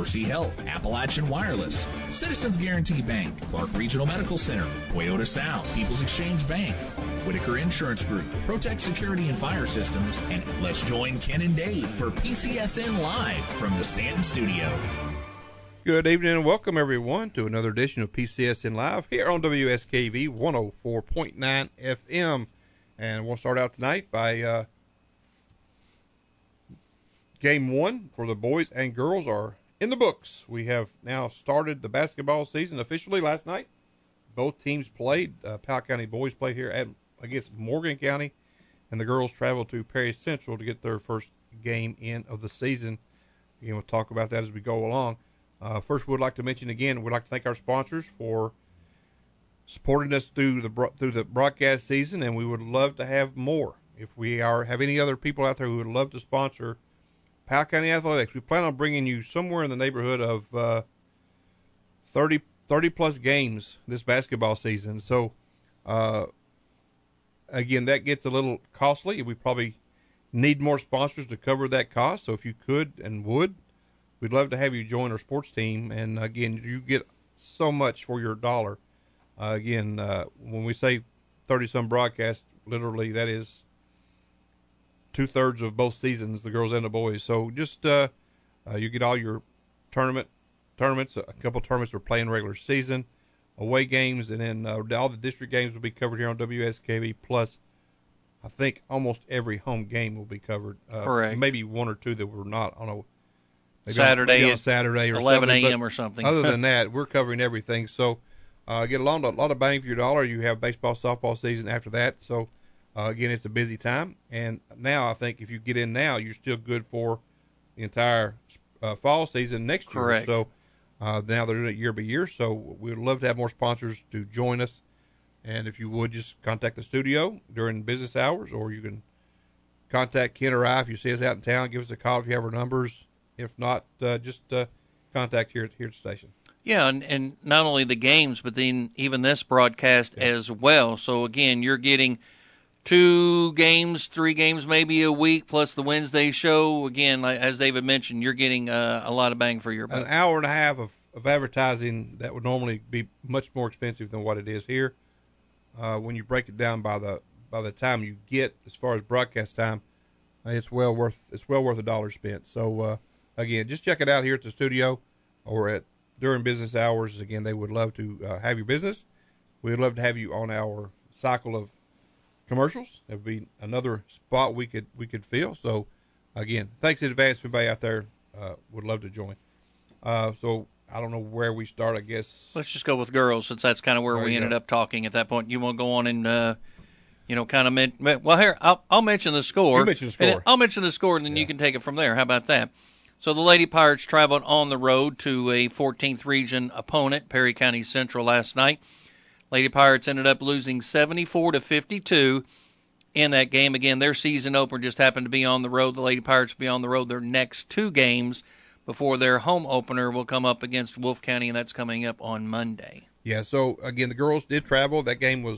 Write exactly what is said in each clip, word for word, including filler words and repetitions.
Mercy Health, Appalachian Wireless, Citizens Guarantee Bank, Clark Regional Medical Center, Toyota South, People's Exchange Bank, Whitaker Insurance Group, Protect Security and Fire Systems, and let's join Ken and Dave for P C S N Live from the Stanton Studio. Good evening and welcome everyone to another edition of P C S N Live here on W S K V one oh four point nine F M. And we'll start out tonight by uh, game one for the boys and girls are in the books. We have now started the basketball season officially last night. Both teams played. Uh, Powell County boys played here at against Morgan County, and the girls traveled to Perry Central to get their first game in of the season. Again, we'll talk about that as we go along. Uh, first, we'd like to mention again, we'd like to thank our sponsors for supporting us through the through the broadcast season, and we would love to have more. If we are have any other people out there who would love to sponsor Powell County Athletics, we plan on bringing you somewhere in the neighborhood of uh, thirty, thirty plus games this basketball season. So, uh, again, that gets a little costly. We probably need more sponsors to cover that cost. So if you could and would, we'd love to have you join our sports team. And, again, you get so much for your dollar. Uh, again, uh, when we say thirty-some broadcasts, literally that is two-thirds of both seasons, the girls and the boys. So just uh, uh, you get all your tournament tournaments, a couple of tournaments we're playing regular season, away games, and then uh, all the district games will be covered here on W S K V. Plus, I think almost every home game will be covered. Uh, Correct. Maybe one or two that we're not on a maybe Saturday, on, maybe on Saturday or eleven a a.m. or something. Other than that, we're covering everything. So uh, get a lot, a lot of bang for your dollar. You have baseball, softball season after that. So, uh, again, it's a busy time. And now I think if you get in now, you're still good for the entire uh, fall season next year. Correct. So uh, now they're doing it year by year. So we'd love to have more sponsors to join us. And if you would, just contact the studio during business hours, or you can contact Ken or I if you see us out in town. Give us a call if you have our numbers. If not, uh, just uh, contact here, here at the station. Yeah, and, and not only the games, but then even this broadcast yeah. as well. So, again, you're getting two games, three games maybe a week, plus the Wednesday show. Again, like, as David mentioned, you're getting uh, a lot of bang for your buck. An hour and a half of, of advertising that would normally be much more expensive than what it is here. Uh, when you break it down by the by the time you get as far as broadcast time, it's well worth it's well worth a dollar spent. So uh, again, just check it out here at the studio or at during business hours. Again, they would love to uh, have your business. We would love to have you on our cycle of commercials. That would be another spot we could we could fill. So again, thanks in advance for everybody out there. Uh, would love to join. Uh, so. I don't know where we start, I guess. Let's just go with girls, since that's kind of where there we ended go. up talking at that point. You want to go on and, uh, you know, kind of men- – well, here, I'll, I'll mention the score. You mention the score. I'll mention the score, and then yeah. you can take it from there. How about that? So the Lady Pirates traveled on the road to a fourteenth region opponent, Perry County Central, last night. Lady Pirates ended up losing seventy-four to fifty-two in that game. Again, their season opener just happened to be on the road. The Lady Pirates will be on the road their next two games before their home opener will come up against Wolfe County, and that's coming up on Monday. Yeah, so, again, the girls did travel. That game was,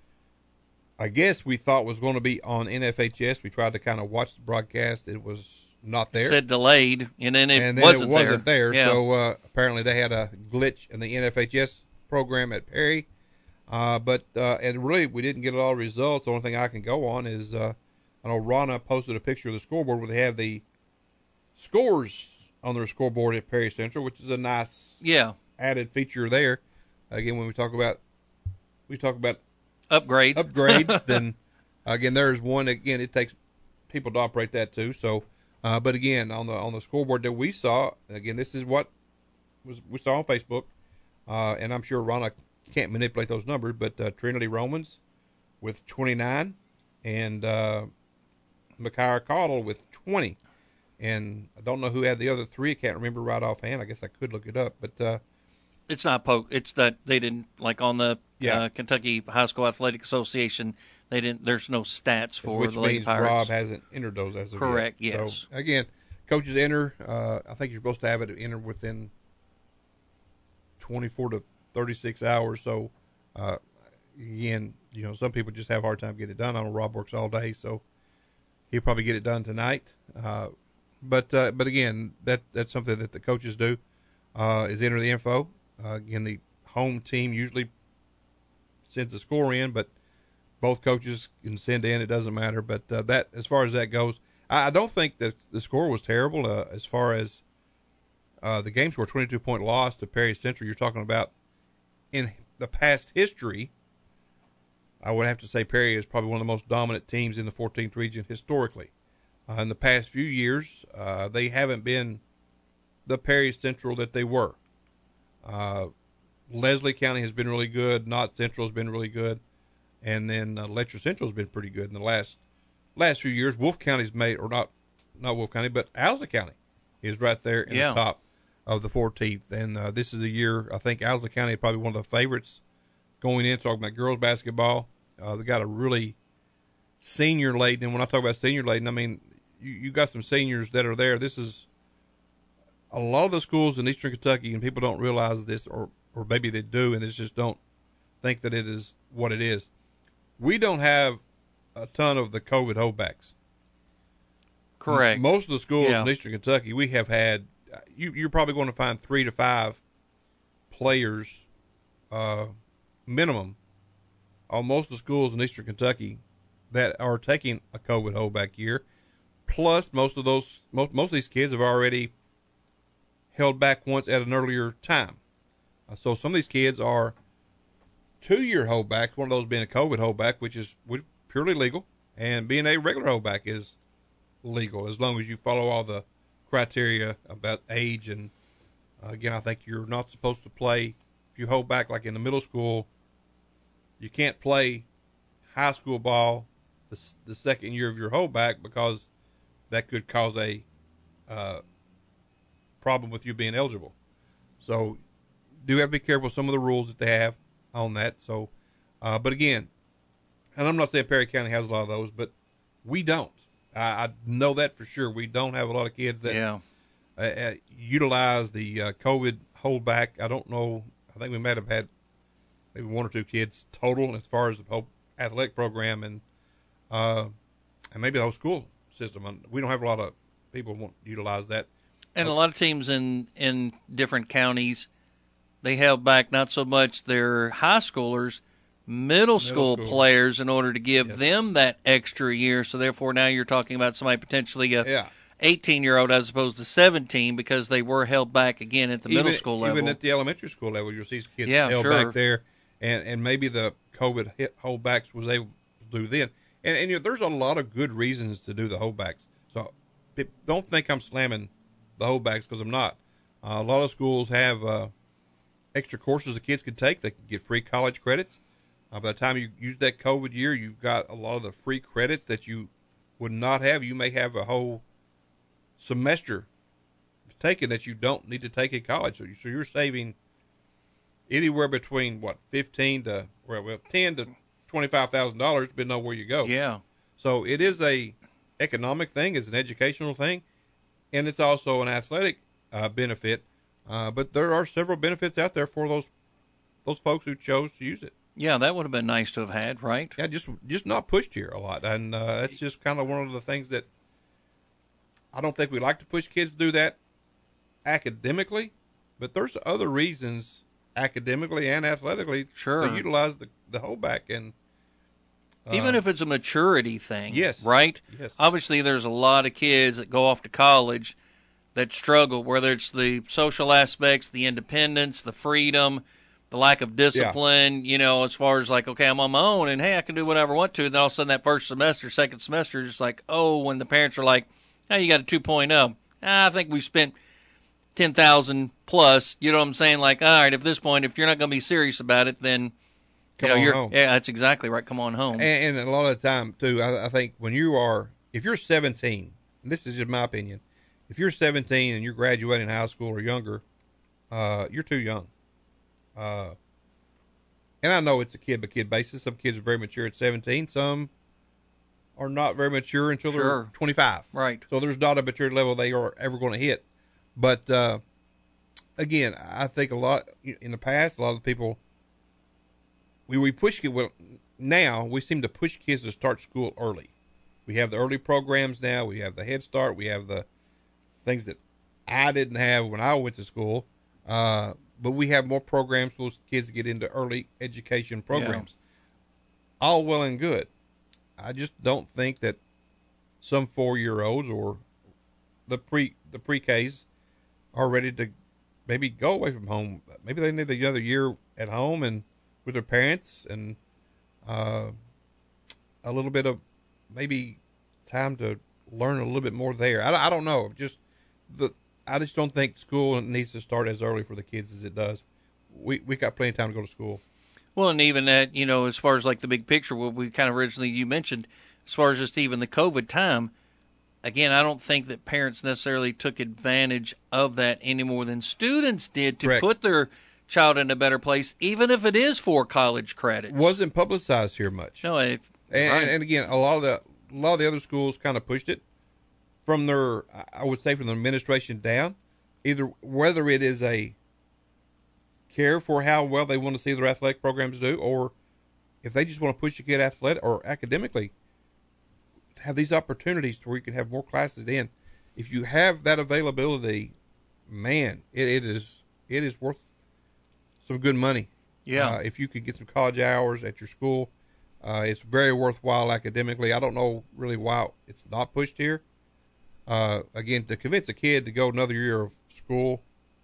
I guess we thought was going to be on N F H S. We tried to kind of watch the broadcast. It was not there. It said delayed, and then it and then wasn't, it wasn't there. there. Yeah. So, uh, apparently they had a glitch in the N F H S program at Perry. Uh, but, uh, and really, we didn't get a lot of results. The only thing I can go on is, uh, I know Rana posted a picture of the scoreboard where they have the scores on their scoreboard at Perry Central, which is a nice yeah. added feature there. Again, when we talk about we talk about upgrades, upgrades, then again there's one. Again, it takes people to operate that too. So, uh, but again, on the on the scoreboard that we saw, again, this is what was we saw on Facebook, uh, and I'm sure Ronna can't manipulate those numbers, but uh, Trinity Romans with twenty-nine and uh, Micaiah Cottle with twenty. And I don't know who had the other three. I can't remember right offhand. I guess I could look it up. But uh, it's not poke. It's that they didn't, like on the yeah. uh, Kentucky High School Athletic Association, they didn't. There's no stats for which the Lady means Pirates. Rob hasn't entered those as of Correct, yet. yes. So, again, coaches enter. Uh, I think you're supposed to have it enter within twenty-four to thirty-six hours. So, uh, again, you know, some people just have a hard time getting it done. I know Rob works all day, so he'll probably get it done tonight. Uh, But uh, but again, that that's something that the coaches do. uh, is enter the info. Uh, again, the home team usually sends the score in, but both coaches can send in. It doesn't matter. But uh, that, as far as that goes, I, I don't think that the score was terrible. Uh, as far as uh, the game score, twenty-two point loss to Perry Central. You're talking about in the past history. I would have to say Perry is probably one of the most dominant teams in the fourteenth region historically. Uh, in the past few years, uh, they haven't been the Perry Central that they were. Uh, Leslie County has been really good. Knott Central has been really good. And then uh, Letcher Central has been pretty good in the last last few years. Wolfe County's made, or not not Wolfe County, but Owsley County is right there in yeah. the top of the fourteenth. And uh, this is a year, I think Owsley County is probably one of the favorites going in, talking about girls basketball. Uh, they got a really senior laden, and when I talk about senior laden, I mean you, you got some seniors that are there. This is a lot of the schools in Eastern Kentucky, and people don't realize this, or, or maybe they do, and they just don't think that it is what it is. We don't have a ton of the COVID holdbacks. Correct. M- most of the schools yeah. in Eastern Kentucky, we have had, you, you're probably going to find three to five players uh, minimum on most of the schools in Eastern Kentucky that are taking a COVID holdback year. Plus, most of those, most, most of these kids have already held back once at an earlier time. Uh, so some of these kids are two-year holdbacks, one of those being a COVID holdback, which is which purely legal, and being a regular holdback is legal as long as you follow all the criteria about age. And, uh, again, I think you're not supposed to play, if you hold back like in the middle school, you can't play high school ball the, the second year of your holdback because that could cause a uh, problem with you being eligible. So do have to be careful with some of the rules that they have on that. So, uh, but again, and I'm not saying Perry County has a lot of those, but we don't. I, I know that for sure. We don't have a lot of kids that yeah. uh, uh, utilize the uh, COVID holdback. I don't know. I think we might have had maybe one or two kids total as far as the whole athletic program and uh, and maybe the whole school system. And we don't have a lot of people who want to utilize that. And a lot of teams in, in different counties, they held back not so much their high schoolers, middle, middle school, school players in order to give yes. them that extra year. So therefore now you're talking about somebody potentially a yeah. eighteen-year-old as opposed to seventeen because they were held back again at the even, middle school level. Even at the elementary school level, you'll see kids yeah, held sure. back there. And, and maybe the COVID hit holdbacks was able to do then. And, and you know, there's a lot of good reasons to do the holdbacks. So don't think I'm slamming the holdbacks because I'm not. Uh, a lot of schools have uh, extra courses the kids can take. They can get free college credits. Uh, by the time you use that COVID year, you've got a lot of the free credits that you would not have. You may have a whole semester taken that you don't need to take in college. So, you, so you're saving anywhere between what fifteen to well, well ten to twenty five thousand dollars, depending on where you go. Yeah. So it is a economic thing, it's an educational thing, and it's also an athletic uh, benefit. Uh, but there are several benefits out there for those those folks who chose to use it. Yeah, that would have been nice to have had, right? Yeah, just just not pushed here a lot, and uh, that's just kind of one of the things that I don't think we like to push kids to do that academically, but there's other reasons academically and athletically sure. to utilize the, the holdback. And uh, even if it's a maturity thing, yes, right? Yes. Obviously, there's a lot of kids that go off to college that struggle, whether it's the social aspects, the independence, the freedom, the lack of discipline, yeah. you know, as far as like, okay, I'm on my own and, hey, I can do whatever I want to. Then all of a sudden that first semester, second semester, just like, oh, when the parents are like, hey, you got a two point oh. Ah, I think we spent ten thousand plus, you know what I'm saying? Like, all right, at this point, if you're not going to be serious about it, then, Come you know, on you're, home. yeah, that's exactly right. Come on home. And, and a lot of the time, too, I, I think when you are, if you're seventeen, and this is just my opinion, if you're seventeen and you're graduating high school or younger, uh, you're too young. Uh, and I know it's a kid-by-kid basis. Some kids are very mature at seventeen. Some are not very mature until sure. they're twenty-five. Right. So there's not a maturity level they are ever going to hit. But, uh, again, I think a lot, in the past, a lot of people, we, we push kids, well, now we seem to push kids to start school early. We have the early programs now. We have the Head Start. We have the things that I didn't have when I went to school. Uh, but we have more programs for those kids to get into early education programs. Yeah. All well and good. I just don't think that some four-year-olds or the pre the pre-Ks are ready to maybe go away from home. Maybe they need another year at home and with their parents and uh, a little bit of maybe time to learn a little bit more there. I, I don't know. Just the I just don't think school needs to start as early for the kids as it does. We we got plenty of time to go to school. Well, and even that, you know, as far as like the big picture, what we kind of originally you mentioned, as far as just even the COVID time, again, I don't think that parents necessarily took advantage of that any more than students did to Correct. Put their child in a better place, even if it is for college credits. Wasn't publicized here much. No, it, and, right. and again, a lot of the a lot of the other schools kind of pushed it from their, I would say, from the administration down. Either whether it is a care for how well they want to see their athletic programs do, or if they just want to push a kid athletic or academically, have these opportunities to where you can have more classes in. If you have that availability, man, it, it is it is worth some good money. Yeah. Uh, if you could get some college hours at your school, uh, it's very worthwhile academically. I don't know really why it's not pushed here. Uh, again, to convince a kid to go another year of school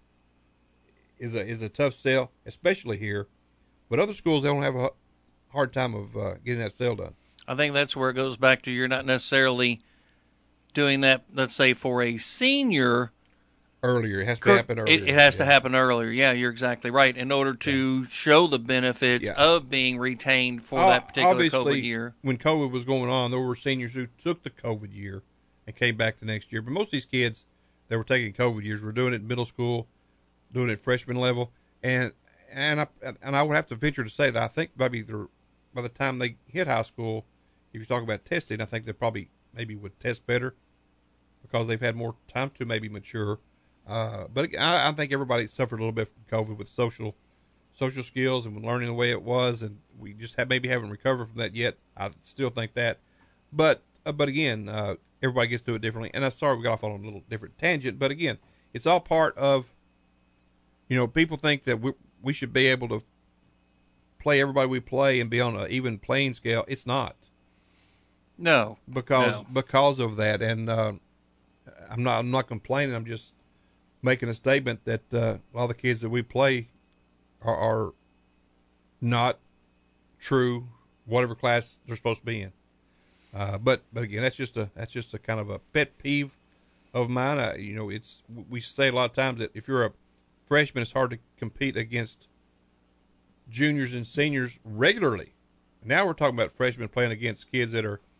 is a is a tough sell, especially here. But other schools, they don't have a hard time of uh, getting that sale done. I think that's where it goes back to you're not necessarily doing that, let's say, for a senior. Earlier. It has to happen earlier. It, it has yeah. to happen earlier. Yeah, you're exactly right. In order to yeah. show the benefits yeah. of being retained for uh, that particular obviously, COVID year. When COVID was going on, there were seniors who took the COVID year and came back the next year. But most of these kids that were taking COVID years were doing it in middle school, doing it at freshman level. And and I, and I would have to venture to say that I think maybe by the time they hit high school, if you talk about testing, I think they probably maybe would test better because they've had more time to maybe mature. Uh, but I, I think everybody suffered a little bit from COVID with social social skills and learning the way it was, and we just have, maybe haven't recovered from that yet. I still think that. But uh, but again, uh, everybody gets to it differently. And I'm sorry we got off on a little different tangent, but again, it's all part of, you know, people think that we we should be able to play everybody we play and be on an even playing scale. It's not. No, because no. because of that, and uh, I'm not I'm not complaining. I'm just making a statement that uh, all the kids that we play are, are not true whatever class they're supposed to be in. Uh, but but again, that's just a that's just a kind of a pet peeve of mine. I, you know, it's we say a lot of times that if you're a freshman, it's hard to compete against juniors and seniors regularly. Now we're talking about freshmen playing against kids that are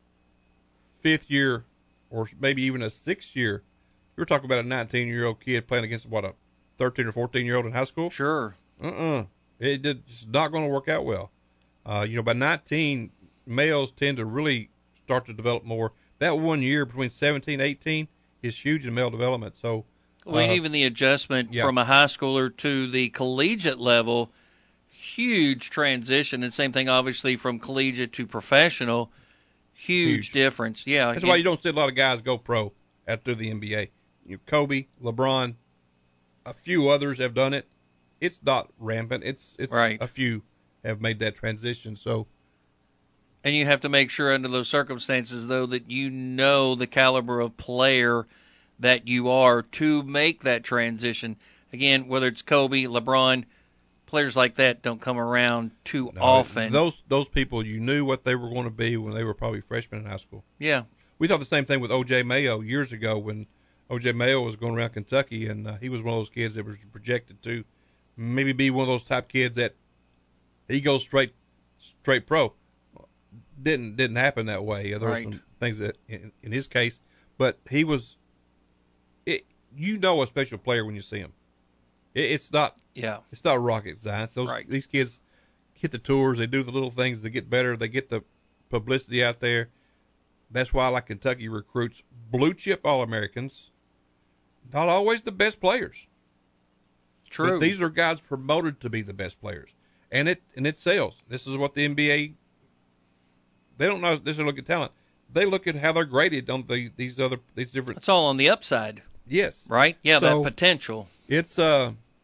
fifth year or maybe even a sixth year. You're talking about a nineteen-year-old kid playing against, what, a thirteen or fourteen-year-old in high school? Sure. Uh-uh. It, it's not going to work out well. Uh, you know, by nineteen, males tend to really start to develop more. That one year between seventeen and eighteen is huge in male development. So, well, uh, even the adjustment yeah. from a high schooler to the collegiate level, huge transition. And same thing, obviously, from collegiate to professional, huge, huge. difference. Yeah, that's it, why you don't see a lot of guys go pro after the N B A. You know, Kobe, LeBron, a few others have done it. It's not rampant. It's it's right. a few have made that transition. So, and you have to make sure under those circumstances, though, that you know the caliber of player that you are to make that transition. Again, whether it's Kobe, LeBron, players like that don't come around too no, often. Those those people, you knew what they were going to be when they were probably freshmen in high school. Yeah. We thought the same thing with O J Mayo years ago when O J Mayo was going around Kentucky, and uh, he was one of those kids that was projected to maybe be one of those type kids that he goes straight straight pro. Didn't didn't happen that way. There right. were some things that in, in his case, but he was. It, you know a special player when you see him. It, it's not. Yeah. It's not rocket science. Those right. these kids hit the tours. They do the little things to get better. They get the publicity out there. That's why, like Kentucky recruits blue chip All-Americans. Not always the best players. True. But these are guys promoted to be the best players. And it and it sells. This is what the N B A, they don't know this. They look at talent. They look at how they're graded on the, these other these different. It's all on the upside. Yes. Right? Yeah, so that potential. It's uh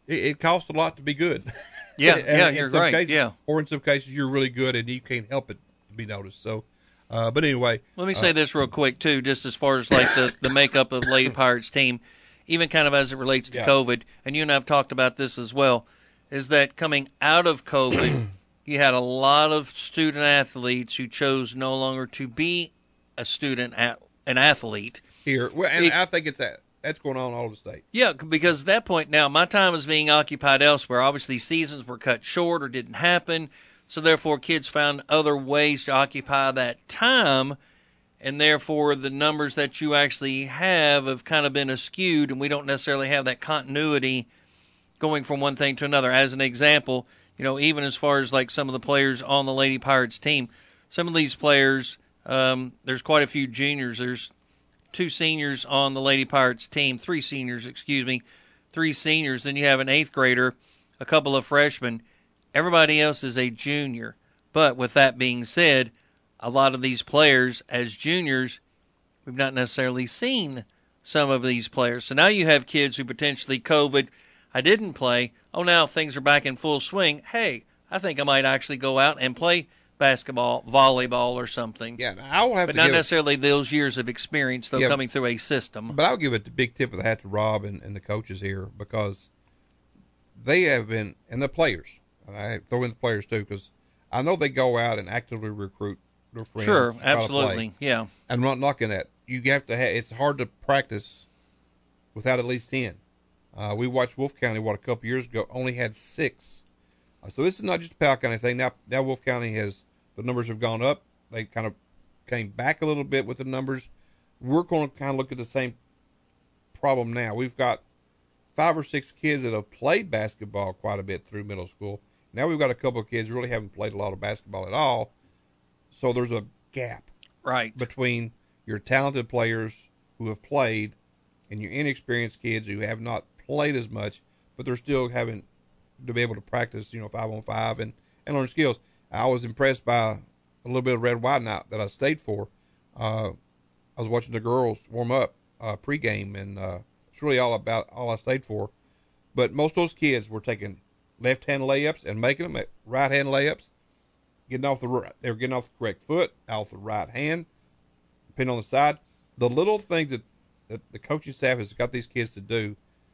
it, it costs a lot to be good. Yeah, and, yeah, in you're some right. Cases, yeah. Or in some cases, you're really good and you can't help it to be noticed. So, uh, but anyway. Let me say uh, this real quick, too, just as far as like the, the makeup of the Lady Pirates team, even kind of as it relates to yeah. COVID, and you and I have talked about this as well, is that coming out of COVID, you had a lot of student athletes who chose no longer to be a student, at, an athlete. Here, well, and it, I think it's that. That's going on all over the state. Yeah, because at that point now, my time is being occupied elsewhere. Obviously, seasons were cut short or didn't happen, so therefore kids found other ways to occupy that time, and therefore the numbers that you actually have have kind of been askewed, and we don't necessarily have that continuity going from one thing to another. As an example, you know, even as far as like some of the players on the Lady Pirates team, some of these players, um, there's quite a few juniors. There's two seniors on the Lady Pirates team, three seniors, excuse me, three seniors. Then you have an eighth grader, a couple of freshmen. Everybody else is a junior. But with that being said, a lot of these players as juniors, we've not necessarily seen some of these players. So now you have kids who potentially COVID, I didn't play. Oh, now things are back in full swing. Hey, I think I might actually go out and play basketball, volleyball, or something. Yeah, I will have but to not give necessarily it, those years of experience, though, yeah, coming through a system. But I'll give it the big tip of the hat to Rob and, and the coaches here, because they have been, and the players, and I throw in the players too, because I know they go out and actively recruit their friends. Sure, to try to absolutely, play. yeah. I'm not knocking that. You have to have. It's hard to practice without at least ten. Uh, we watched Wolfe County, what, a couple years ago, only had six. Uh, so this is not just a Powell County thing. Now, now Wolfe County has, the numbers have gone up. They kind of came back a little bit with the numbers. We're going to kind of look at the same problem now. We've got five or six kids that have played basketball quite a bit through middle school. Now we've got a couple of kids who really haven't played a lot of basketball at all. So there's a gap right between your talented players who have played and your inexperienced kids who have not played as much, but they're still having to be able to practice, you know, five on five and, and learn skills. I was impressed by a little bit of red white night that I stayed for. Uh, I was watching the girls warm up uh, pregame, and uh, it's really all about all I stayed for. But most of those kids were taking left-hand layups and making them right-hand layups, getting off the they were getting off the correct foot, off the right hand, depending on the side. The little things that, that the coaching staff has got these kids to do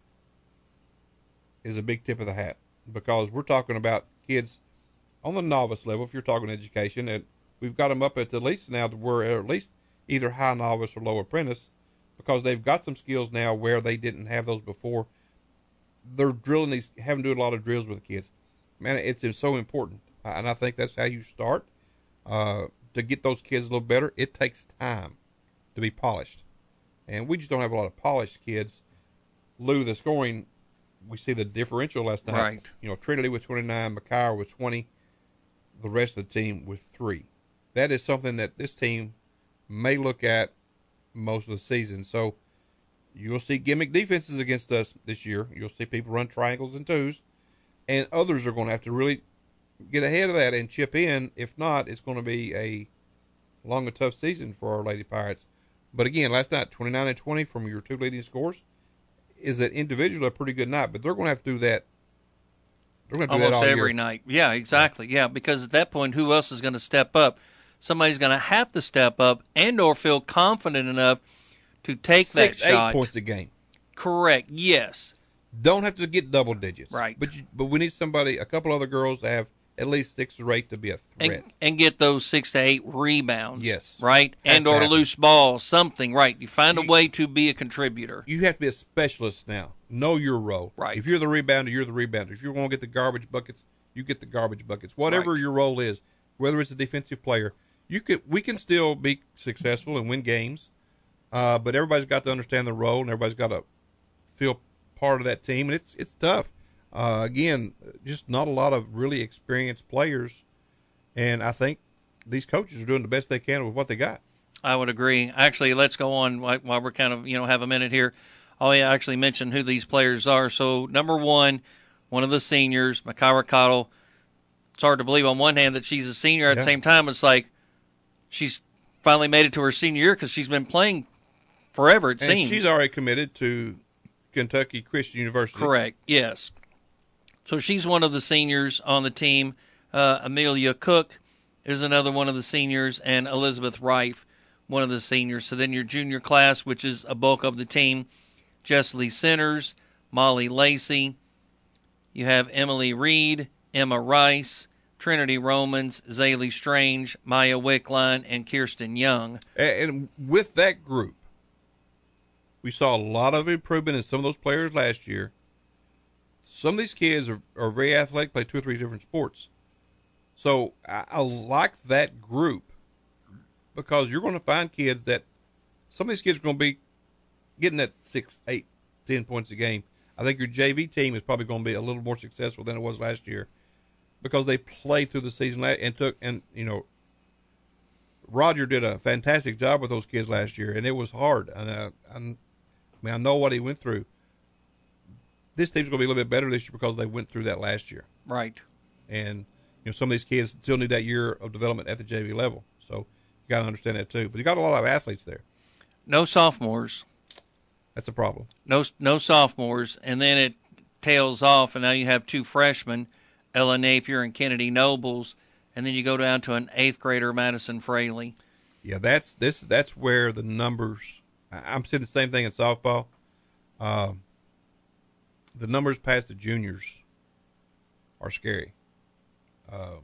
is a big tip of the hat, because we're talking about kids on the novice level. If you're talking education, and we've got them up at the least now to where at least either high novice or low apprentice, because they've got some skills now where they didn't have those before. They're drilling these, having to do a lot of drills with the kids. Man, it's, it's so important, and I think that's how you start uh, to get those kids a little better. It takes time to be polished, and we just don't have a lot of polished kids. Lou, the scoring, we see the differential last night. Right. You know, Trinity with twenty-nine, McIver with twenty, the rest of the team with three. That is something that this team may look at most of the season. So you'll see gimmick defenses against us this year. You'll see people run triangles and twos, and others are going to have to really get ahead of that and chip in. If not, it's going to be a long and tough season for our Lady Pirates. But again, last night, twenty-nine and twenty from your two leading scorers is that individually a pretty good night, but they're going to have to do that. They're going to do almost that all every year. night. Yeah, exactly. Yeah, because at that point, who else is going to step up? Somebody's going to have to step up and or feel confident enough to take Six, that shot. eight points a game. Correct. Yes. Don't have to get double digits. Right. But you, but we need somebody, a couple other girls to have at least six or eight to be a threat. And, and get those six to eight rebounds. Yes. Right? Has And to or a happen. loose ball, something. Right. You find a You- way to be a contributor. You have to be a specialist now. Know your role. Right. If you're the rebounder, you're the rebounder. If you're going to get the garbage buckets, you get the garbage buckets. Whatever Right. your role is, whether it's a defensive player, you could. We can still be successful and win games, uh, but everybody's got to understand the role, and everybody's got to feel part of that team, and it's it's tough. Uh, again, just not a lot of really experienced players, and I think these coaches are doing the best they can with what they got. I would agree. Actually, let's go on while while we're kind of, you know, have a minute here. I'll actually mention who these players are. So, number one, one of the seniors, McIver Cottle. It's hard to believe on one hand that she's a senior. At Yeah. the same time, it's like she's finally made it to her senior year because she's been playing forever, it And seems. she's already committed to Kentucky Christian University. Correct, yes. So she's one of the seniors on the team. Uh, Amelia Cook is another one of the seniors, and Elizabeth Rife, one of the seniors. So then your junior class, which is a bulk of the team, Jessie Centers, Molly Lacey. You have Emily Reed, Emma Rice, Trinity Romans, Zaylee Strange, Maya Wickline, and Kirsten Young. And with that group, we saw a lot of improvement in some of those players last year. Some of these kids are, are very athletic, play two or three different sports. So I, I like that group because you're going to find kids that some of these kids are going to be getting that six, eight, ten points a game. I think your J V team is probably going to be a little more successful than it was last year because they played through the season and took, and you know, Roger did a fantastic job with those kids last year, and it was hard. And I, I, I mean, I know what he went through. This team's going to be a little bit better this year because they went through that last year. Right. And, you know, some of these kids still need that year of development at the J V level. So you got to understand that too. But you got a lot of athletes there. No sophomores. That's a problem. No no sophomores. And then it tails off, and now you have two freshmen, Ella Napier and Kennedy Nobles, and then you go down to an eighth grader, Madison Fraley. Yeah, that's this. That's where the numbers – I'm seeing the same thing in softball. Um, the numbers past the juniors are scary. Uh,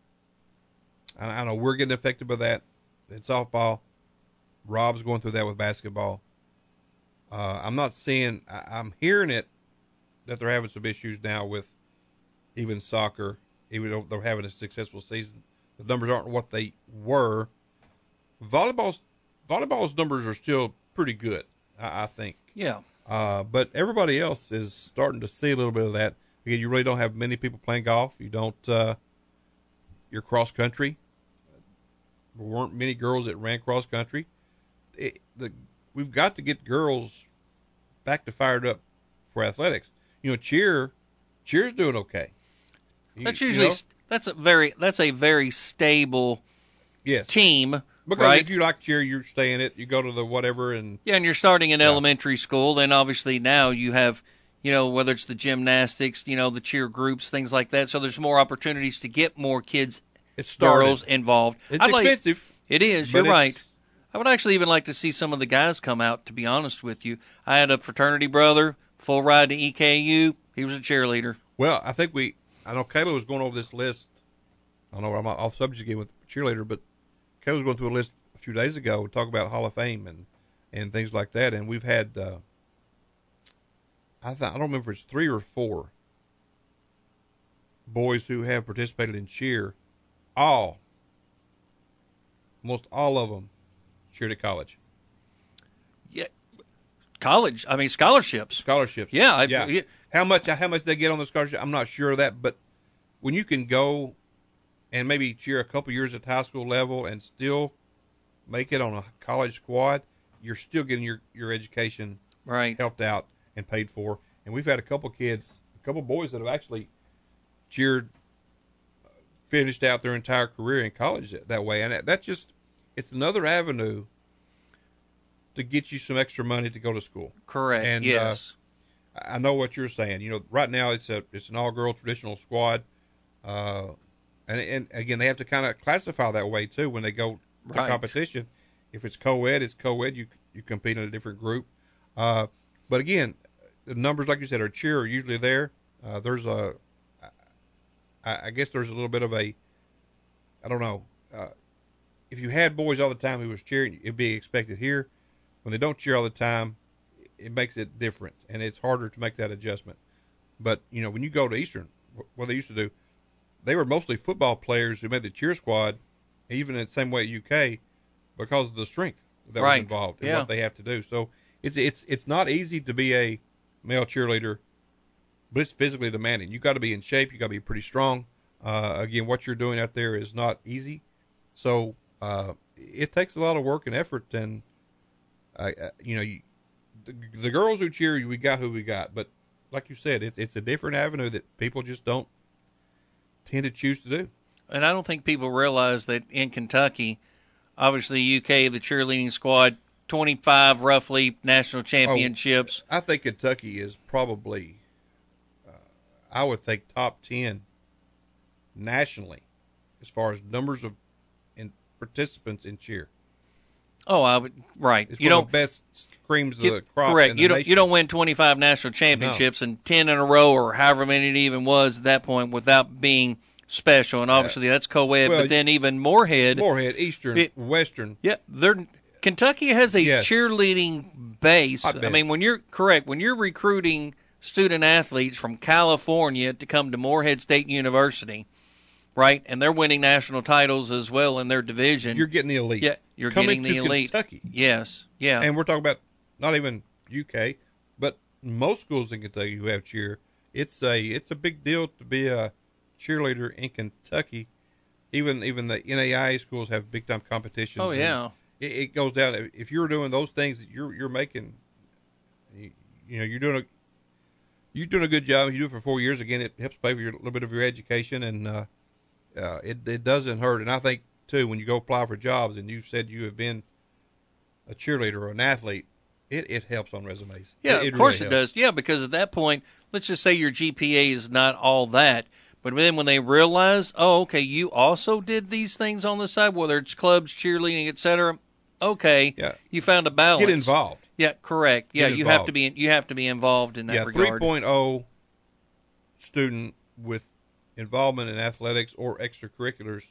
I, I know we're getting affected by that in softball. Rob's going through that with basketball. Uh, I'm not seeing I, – I'm hearing it that they're having some issues now with even soccer, even though they're having a successful season. The numbers aren't what they were. Volleyball's, volleyball's numbers are still pretty good, I, I think. Yeah. Uh, but everybody else is starting to see a little bit of that. Again, you really don't have many people playing golf. You don't, uh, you're cross country. There weren't many girls that ran cross country. It, the, we've got to get girls back to fired up for athletics. You know, cheer, cheer's doing okay. You, That's usually, you know? that's a very, that's a very stable yes. team. Because right? if you like cheer, you stay in it. You go to the whatever. and Yeah, and you're starting in yeah. elementary school. Then obviously now you have, you know, whether it's the gymnastics, you know, the cheer groups, things like that. So there's more opportunities to get more kids, it's girls involved. It's I'd expensive. Like, it is. You're right. I would actually even like to see some of the guys come out, to be honest with you. I had a fraternity brother, full ride to E K U. He was a cheerleader. Well, I think we, I know Kayla was going over this list. I don't know, I'm off subject again with cheerleader, but Kayla was going through a list a few days ago to talk about Hall of Fame and, and things like that. And we've had, uh, I, th- I don't remember if it's three or four boys who have participated in cheer. All, almost all of them cheered at college. Yeah, college. I mean, scholarships. Scholarships. Yeah, I, yeah. yeah. How much? How much they get on the scholarship? I'm not sure of that. But when you can go and maybe cheer a couple years at the high school level and still make it on a college squad, you're still getting your, your education right helped out and paid for. And we've had a couple kids, a couple boys that have actually cheered, finished out their entire career in college that way. And that's just, it's another avenue to get you some extra money to go to school. Correct. And, yes. Uh, I know what you're saying. You know, right now it's a it's an all girl traditional squad, uh, and and again they have to kind of classify that way too when they go to right. competition. If it's co-ed, it's co-ed. You you compete in a different group. Uh, but again, the numbers, like you said, are cheer are usually there. Uh, there's a, I, I guess there's a little bit of a, I don't know. Uh, if you had boys all the time who was cheering, it'd be expected here. When they don't cheer all the time, it makes it different, and it's harder to make that adjustment. But, you know, when you go to Eastern, what they used to do, they were mostly football players who made the cheer squad, even in the same way at U K, because of the strength that right. was involved in yeah. what they have to do. So it's it's it's not easy to be a male cheerleader, but it's physically demanding. You got to be in shape. You got to be pretty strong. Uh, again, what you're doing out there is not easy. So uh, it takes a lot of work and effort, and, uh, you know, you, The, the girls who cheer, we got who we got. But like you said, it's it's a different avenue that people just don't tend to choose to do. And I don't think people realize that in Kentucky, obviously U K, the cheerleading squad, twenty-five roughly national championships. Oh, I think Kentucky is probably, uh, I would think top ten nationally as far as numbers of in participants in cheer. Oh, I would right. It's you one don't of the best creams of you, the crop. correct. In the you don't nation. you don't win twenty-five national championships No. and ten in a row or however many it even was at that point without being special. And obviously that's co-ed, Well, but then even Moorhead. Moorhead, Eastern, it, Western. Yeah, they're Kentucky has a Yes. cheerleading base. I I, bet. mean, when you're correct, when you're recruiting student athletes from California to come to Moorhead State University, right, and they're winning national titles as well in their division. You're getting the elite. Yeah, you're Coming getting the to elite. Kentucky. Yes, yeah. And we're talking about not even U K, but most schools in Kentucky who have cheer. It's a it's a big deal to be a cheerleader in Kentucky. Even even the N A I A schools have big time competitions. Oh yeah. It, it goes down. If you're doing those things, you're you're making. You, you know, you're doing a you're doing a good job. You do it for four years. Again, it helps pay for your, a little bit of your education, and uh, uh, it it doesn't hurt. And I think too, when you go apply for jobs, and you said you have been a cheerleader or an athlete, it, it helps on resumes. Yeah, it, it of course really it helps. does. Yeah, because at that point, let's just say your G P A is not all that. But then when they realize, oh, okay, you also did these things on the side, whether it's clubs, cheerleading, et cetera. Okay, Yeah. you found a balance. Get involved. Yeah, correct. Yeah, Get you have involved. to be you have to be involved in that Yeah, regard. three point oh student with involvement in athletics or extracurriculars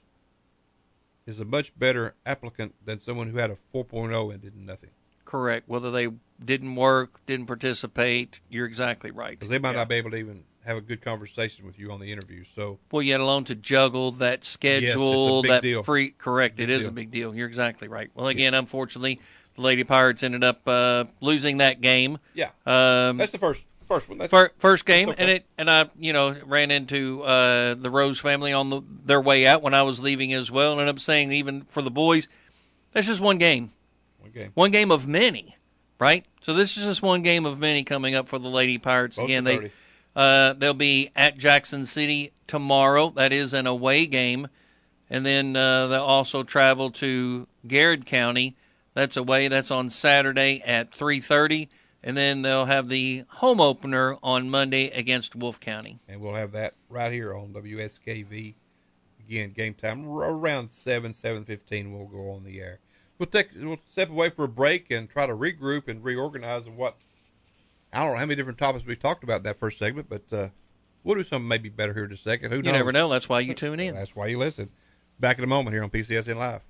is a much better applicant than someone who had a four point oh and did nothing. Correct. Whether they didn't work, didn't participate, you're exactly right. Because they might Yeah. not be able to even have a good conversation with you on the interview. So, Well, yet alone to juggle that schedule, big that deal. free. Correct. Big it is deal. a big deal. You're exactly right. Well, again, unfortunately, the Lady Pirates ended up uh, losing that game. yeah, Um, that's the first first one. That's, Fir- first game, That's okay. and it and I, you know, ran into uh, the Rose family on the, their way out when I was leaving as well, and ended up saying even for the boys, that's just one game, one game. one game of many, right? So this is just one game of many coming up for the Lady Pirates. Both Again, are they thirty. uh, they'll be at Jackson City tomorrow. That is an away game, and then uh, they'll also travel to Garrett County. That's away. That's on Saturday at three thirty. And then they'll have the home opener on Monday against Wolfe County. And we'll have that right here on W S K V. Again, game time r- around seven, seven fifteen. We'll go on the air. We'll take we'll step away for a break and try to regroup and reorganize. And what I don't know how many different topics we talked about in that first segment, but uh, we'll do something maybe better here in a second. Who You knows? never know. That's why you tune in. That's why you listen. Back in a moment here on P C S N Live.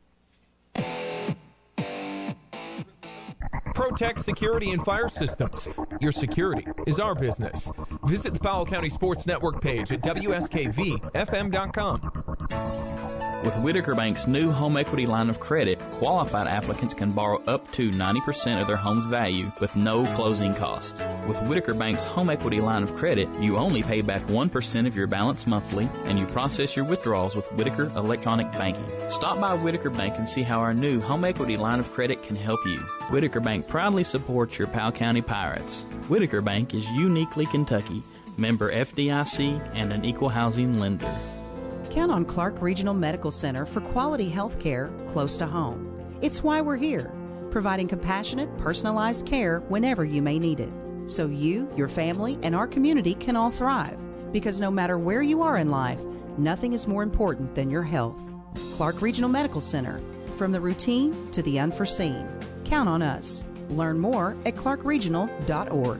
Protect Security and Fire Systems. Your security is our business. Visit the Powell County Sports Network page at W S K V F M dot com. With Whitaker Bank's new home equity line of credit, qualified applicants can borrow up to ninety percent of their home's value with no closing costs. With Whitaker Bank's home equity line of credit, you only pay back one percent of your balance monthly, and you process your withdrawals with Whitaker Electronic Banking. Stop by Whitaker Bank and see how our new home equity line of credit can help you. Whitaker Bank proudly supports your Powell County Pirates. Whitaker Bank is uniquely Kentucky, member F D I C, and an equal housing lender. Count on Clark Regional Medical Center for quality health care close to home. It's why we're here, providing compassionate, personalized care whenever you may need it. So you, your family, and our community can all thrive. Because no matter where you are in life, nothing is more important than your health. Clark Regional Medical Center, from the routine to the unforeseen. Count on us. Learn more at clark regional dot org.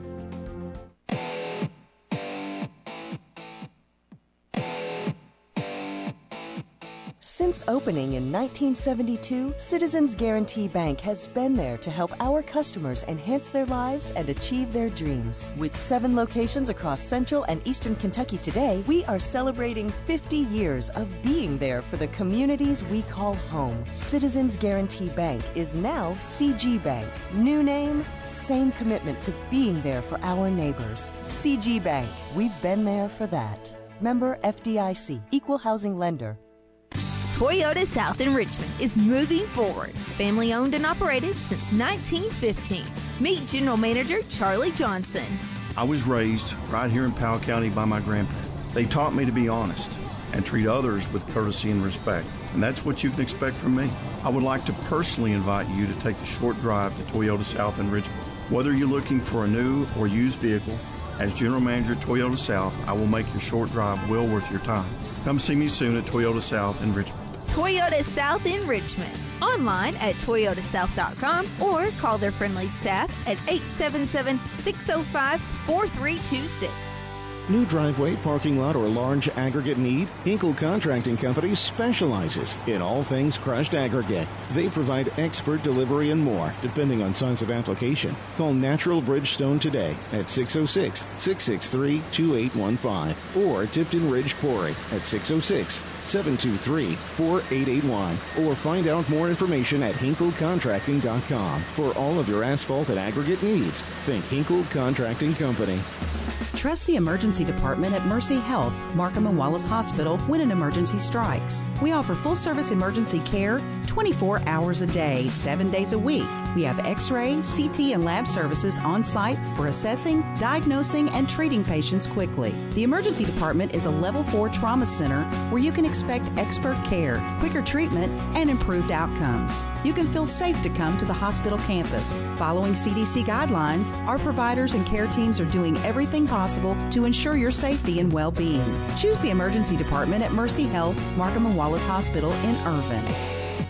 Since opening in nineteen seventy-two, Citizens Guarantee Bank has been there to help our customers enhance their lives and achieve their dreams. With seven locations across central and eastern Kentucky today, we are celebrating fifty years of being there for the communities we call home. Citizens Guarantee Bank is now C G Bank. New name, same commitment to being there for our neighbors. C G Bank, we've been there for that. Member F D I C, Equal Housing Lender. Toyota South in Richmond is moving forward. Family owned and operated since nineteen fifteen. Meet General Manager Charlie Johnson. I was raised right here in Powell County by my grandparents. They taught me to be honest and treat others with courtesy and respect. And that's what you can expect from me. I would like to personally invite you to take the short drive to Toyota South in Richmond. Whether you're looking for a new or used vehicle, As General Manager at Toyota South, I will make your short drive well worth your time. Come see me soon at Toyota South in Richmond. Toyota South in Richmond. Online at toyota south dot com or call their friendly staff at eight seven seven, six oh five, four three two six. New driveway, parking lot, or large aggregate need? Hinkle Contracting Company specializes in all things crushed aggregate. They provide expert delivery and more, depending on size of application. Call Natural Bridgestone today at six oh six, six six three, two eight one five or Tipton Ridge Quarry at six oh six, seven two three, four eight eight one, or find out more information at hinkle contracting dot com. For all of your asphalt and aggregate needs, think Hinkle Contracting Company. Trust the emergency department at Mercy Health, Markham and Wallace Hospital when an emergency strikes. We offer full-service emergency care twenty-four hours a day, seven days a week. We have x-ray, C T, and lab services on site for assessing, diagnosing, and treating patients quickly. The emergency department is a level four trauma center where you can expect expert care, quicker treatment, and improved outcomes. You can feel safe to come to the hospital campus. Following C D C guidelines, our providers and care teams are doing everything possible to ensure your safety and well-being. Choose the emergency department at Mercy Health, Markham and Wallace Hospital in Irvin.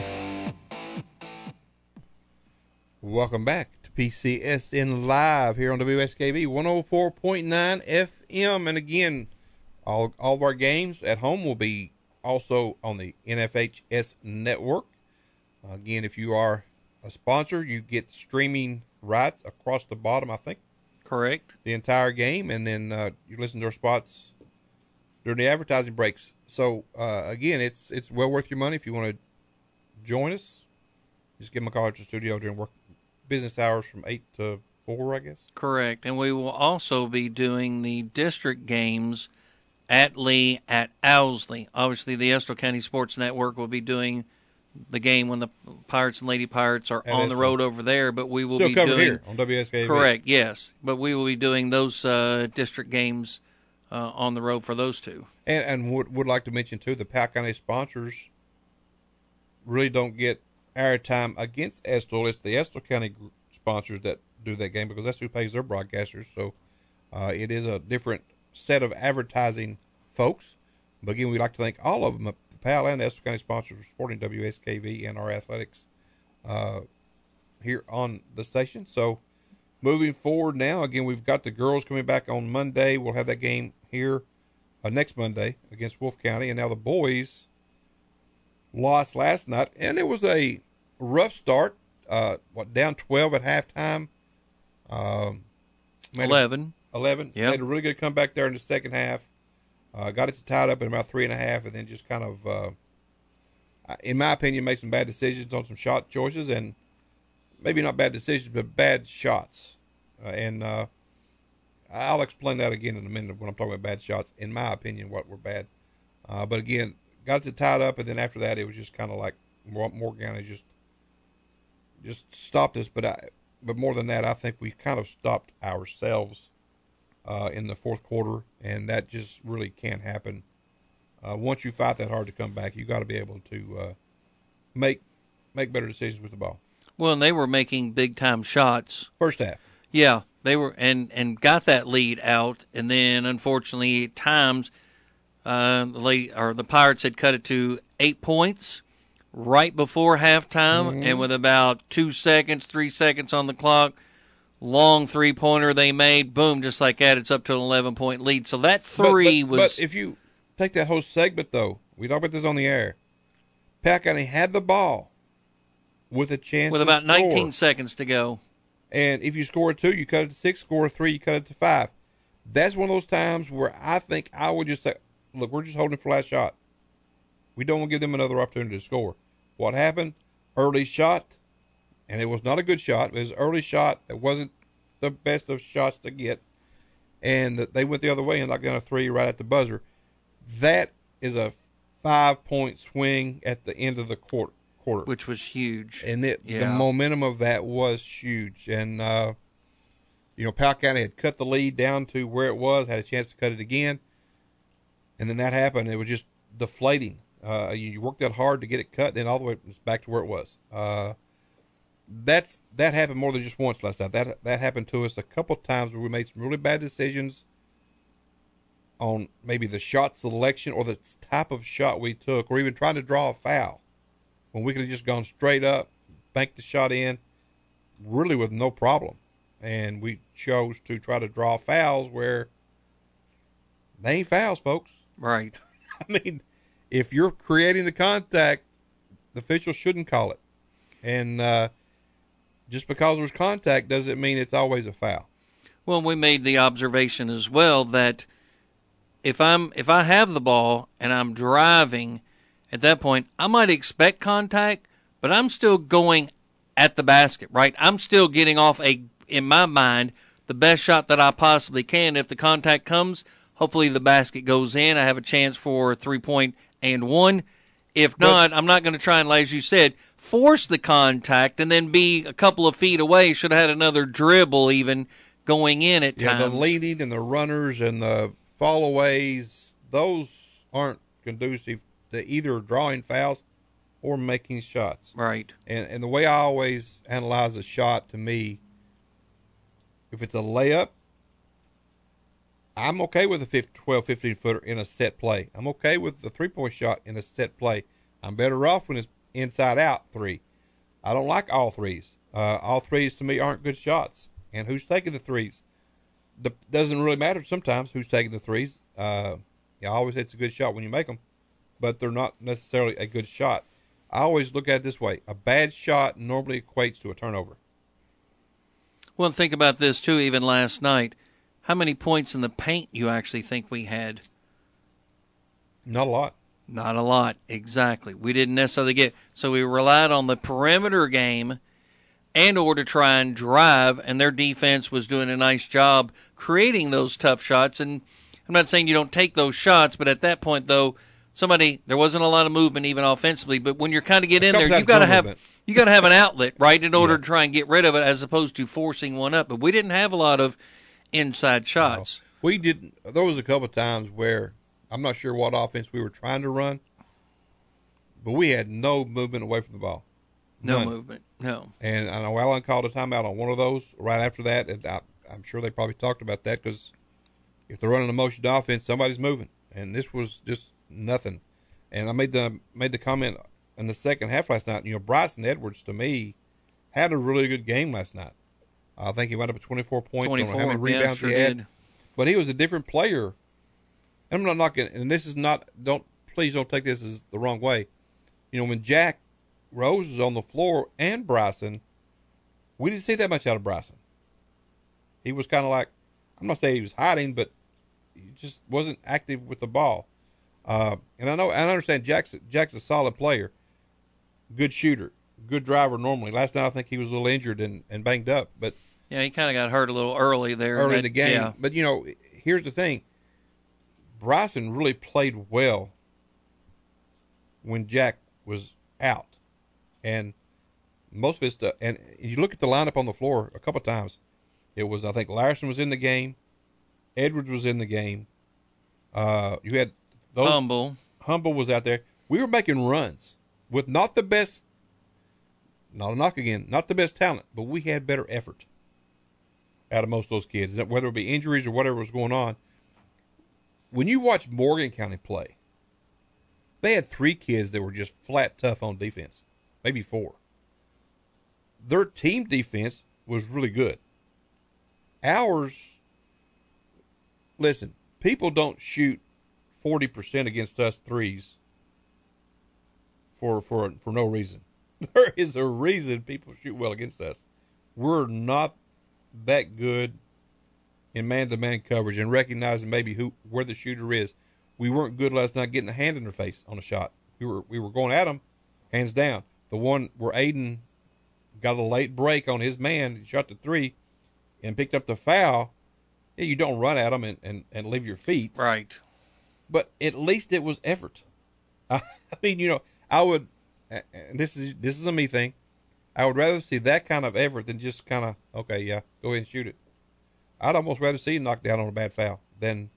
Welcome back to P C S N Live here on W S K V one oh four point nine F M. And again, all, all of our games at home will be also on the N F H S network. Again, if you are a sponsor, you get streaming rights across the bottom, I think. Correct. The entire game, and then uh, you listen to our spots during the advertising breaks. So, uh, again, it's it's well worth your money. If you want to join us, just give them a call at the studio during work business hours from eight to four, I guess. Correct. And we will also be doing the district games at Lee, at Owsley. Obviously, the Estill County Sports Network will be doing the game when the Pirates and Lady Pirates are At on Estill. the road over there, but we will Still be covered doing here on W S K V. Correct, yes, but we will be doing those uh, district games uh, on the road for those two. And and would would like to mention too, the Powell County sponsors really don't get airtime against Estill. It's the Estill County sponsors that do that game because that's who pays their broadcasters. So uh, it is a different set of advertising folks. But again, we'd like to thank all of them. Powell and the Estill County sponsors for supporting W S K V and our athletics uh, here on the station. So moving forward now, again, we've got the girls coming back on Monday. We'll have that game here uh, next Monday against Wolfe County. And now the boys lost last night, and it was a rough start. Uh, what, down twelve at halftime? Um, eleven. A, eleven. Yeah. Made a really good comeback there in the second half. Uh, got it to tied up in about three and a half, and then just kind of, uh, in my opinion, made some bad decisions on some shot choices, and maybe not bad decisions, but bad shots. Uh, and uh, I'll explain that again in a minute when I'm talking about bad shots. In my opinion, what were bad. Uh, but again, got it to tied up, and then after that, it was just kind of like Morgan just just stopped us. But I, but more than that, I think we kind of stopped ourselves. Uh, in the fourth quarter, and that just really can't happen. Uh, once you fight that hard to come back, you got to be able to uh, make make better decisions with the ball. Well, and they were making big time shots First half. Yeah, they were, and, and got that lead out, and then unfortunately at times uh, the lady, or the Pirates had cut it to eight points right before halftime, Mm-hmm. and with about two seconds, three seconds on the clock. Long three-pointer they made, boom, just like that, it's up to an eleven-point lead. So that three but, but, was... But if you take that whole segment, though, we talked about this on the air, Powell County had the ball with a chance with to about score. nineteen seconds to go. And if you score a two, you cut it to six. Score a three, you cut it to five. That's one of those times where I think I would just say, look, we're just holding for last shot. We don't want to give them another opportunity to score. What happened? Early shot. And it was not a good shot. It was an early shot. It wasn't the best of shots to get. And they went the other way and knocked down a three right at the buzzer. That is a five-point swing at the end of the quarter. quarter. Which was huge. And it, yeah. the momentum of that was huge. And, uh, you know, Powell County had cut the lead down to where it was, had a chance to cut it again. And then that happened. It was just deflating. Uh, you, you worked that hard to get it cut, then all the way back to where it was. Uh, that's that happened more than just once last night. That that happened to us a couple times where we made some really bad decisions on maybe the shot selection or the type of shot we took, or even trying to draw a foul when we could have just gone straight up, banked the shot in, really with no problem. And we chose to try to draw fouls where they ain't fouls, folks. Right. I mean, if you're creating the contact, the officials shouldn't call it. And uh, just because there's contact doesn't mean it's always a foul. Well, we made the observation as well that if I'm if I have the ball and I'm driving, at that point I might expect contact, but I'm still going at the basket, right? I'm still getting off a, in my mind, the best shot that I possibly can. If the contact comes, hopefully the basket goes in. I have a chance for a three-point and one. If not, but, I'm not going to try and, as you said, force the contact and then be a couple of feet away. Should have had another dribble even going in at yeah, times. Yeah, the leading and the runners and the fallaways, those aren't conducive to either drawing fouls or making shots. Right. And and the way I always analyze a shot, to me, if it's a layup, I'm okay with a twelve, fifteen-footer in a set play. I'm okay with the three-point shot in a set play. I'm better off when it's inside-out three. I don't like all threes. Uh, all threes, to me, aren't good shots. And who's taking the threes? The, doesn't really matter sometimes who's taking the threes. Uh, yeah, I always say it's a good shot when you make them, but they're not necessarily a good shot. I always look at it this way. A bad shot normally equates to a turnover. Well, think about this, too, even last night. How many points in the paint you actually think we had? Not a lot. Not a lot, exactly. We didn't necessarily get, so we relied on the perimeter game and or to try and drive, and their defense was doing a nice job creating those tough shots. And I'm not saying you don't take those shots, but at that point, though, somebody, there wasn't a lot of movement even offensively, but when you're kind of get in there, you've got to have movement. you got to have an outlet, right, in order yeah. to try and get rid of it as opposed to forcing one up. But we didn't have a lot of inside shots. No. We didn't. There was a couple of times where I'm not sure what offense we were trying to run, but we had no movement away from the ball. No None. movement, no. And I know Allen called a timeout on one of those right after that, and I, I'm sure they probably talked about that because if they're running a motion offense, somebody's moving, and this was just nothing. And I made the made the comment in the second half last night. You know, Bryson Edwards to me had a really good game last night. I think he went up at twenty-four points. twenty-four, I don't know how many yeah, rebounds sure he had, did. but he was a different player. I'm not knocking, and this is not. Don't please don't take this as the wrong way. You know, when Jack Rose was on the floor and Bryson, we didn't see that much out of Bryson. He was kind of like, I'm not saying he was hiding, but he just wasn't active with the ball. Uh, and I know, and I understand Jack's, Jack's a solid player, good shooter, good driver normally. Last night I think he was a little injured and, and banged up, but yeah, he kind of got hurt a little early there. Early that, in the game. Yeah. But, you know, here's the thing. Bryson really played well when Jack was out. And most of his stuff, and you look at the lineup on the floor a couple of times, it was, I think, Larson was in the game, Edwards was in the game. Uh, you had those, Humble. Humble was out there. We were making runs with not the best, not a knock again, not the best talent, but we had better effort out of most of those kids, whether it be injuries or whatever was going on. When you watch Morgan County play, they had three kids that were just flat tough on defense. Maybe four. Their team defense was really good. Ours, listen, people don't shoot forty percent against us threes for, for, for no reason. There is a reason people shoot well against us. We're not that good in man-to-man coverage and recognizing maybe who where the shooter is. We weren't good last night getting a hand in their face on a shot. We were we were going at them, hands down. The one where Aiden got a late break on his man, he shot the three, and picked up the foul. Yeah, you don't run at them and, and, and leave your feet. Right. But at least it was effort. I mean, you know, I would, and this is this is a me thing, I would rather see that kind of effort than just kind of, okay, yeah, go ahead and shoot it. I'd almost rather see you knock down on a bad foul than,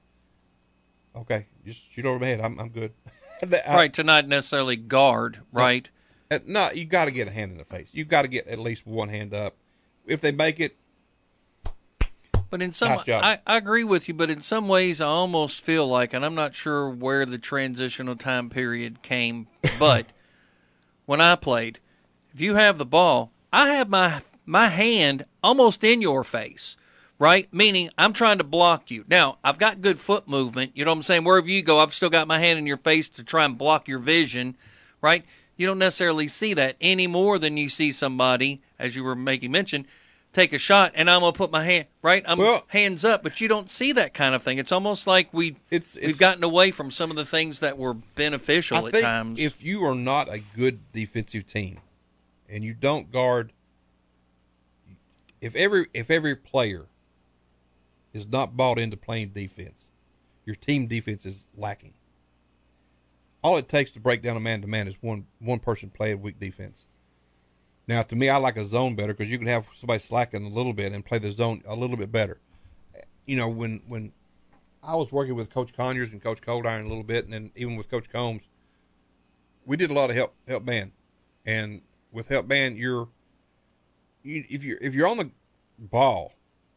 okay, just shoot over my head. I'm I'm good. I, right, to not necessarily guard, right? Uh, no, you got to get a hand in the face. You got to get at least one hand up. If they make it, but in some, nice job. I, I agree with you. But in some ways, I almost feel like, and I'm not sure where the transitional time period came, but when I played, if you have the ball, I have my my hand almost in your face, right? Meaning I'm trying to block you. Now, I've got good foot movement. You know what I'm saying? Wherever you go, I've still got my hand in your face to try and block your vision, right? You don't necessarily see that any more than you see somebody, as you were making mention, take a shot, and I'm going to put my hand, right? I'm well, hands up, but you don't see that kind of thing. It's almost like we, it's, it's, we've gotten away from some of the things that were beneficial I at think times. If you are not a good defensive team and you don't guard, if every if every player is not bought into playing defense, your team defense is lacking. All it takes to break down a man-to-man is one one person playing weak defense. Now, to me, I like a zone better because you can have somebody slacking a little bit and play the zone a little bit better. You know, when when I was working with Coach Conyers and Coach Coldiron a little bit, and then even with Coach Combs, we did a lot of help help man. And with help man, you're you, if you're if you're on the ball,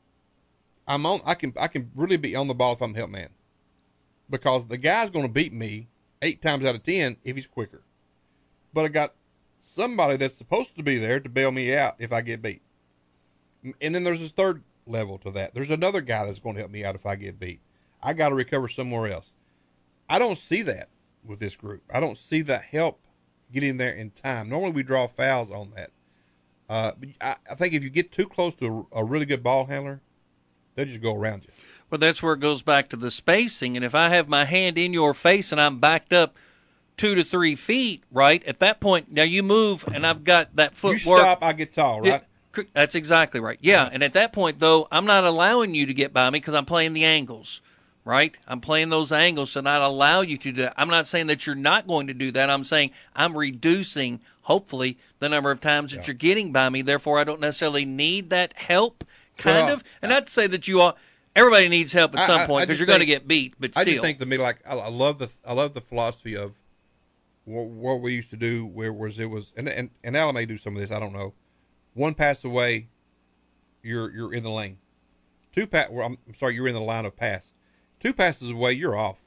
I'm on. I can I can really be on the ball if I'm help man, because the guy's going to beat me eight times out of ten if he's quicker. But I got somebody that's supposed to be there to bail me out if I get beat. And then there's a third level to that. There's another guy that's going to help me out if I get beat. I got to recover somewhere else. I don't see that with this group. I don't see that help getting there in time. Normally we draw fouls on that. Uh, but I, I think if you get too close to a, a really good ball handler, they'll just go around you. Well, that's where it goes back to the spacing. And if I have my hand in your face and I'm backed up two to three feet, right, at that point, now you move and I've got that footwork. You stop, I get tall, right? It, that's exactly right. Yeah, and at that point, though, I'm not allowing you to get by me because I'm playing the angles, right? I'm playing those angles to not allow you to do that. I'm not saying that you're not going to do that. I'm saying I'm reducing, hopefully, the number of times that yeah. you're getting by me. Therefore, I don't necessarily need that help, kind well, of. And not to say that you are. Everybody needs help at some I, point because you're going to get beat. But still, I just think to me, like I, I love the I love the philosophy of what, what we used to do, where was it was, and and and Allen may do some of this. I don't know. One pass away, you're you're in the lane. Two pass. Well, I'm, I'm sorry, you're in the line of pass. Two passes away, you're off.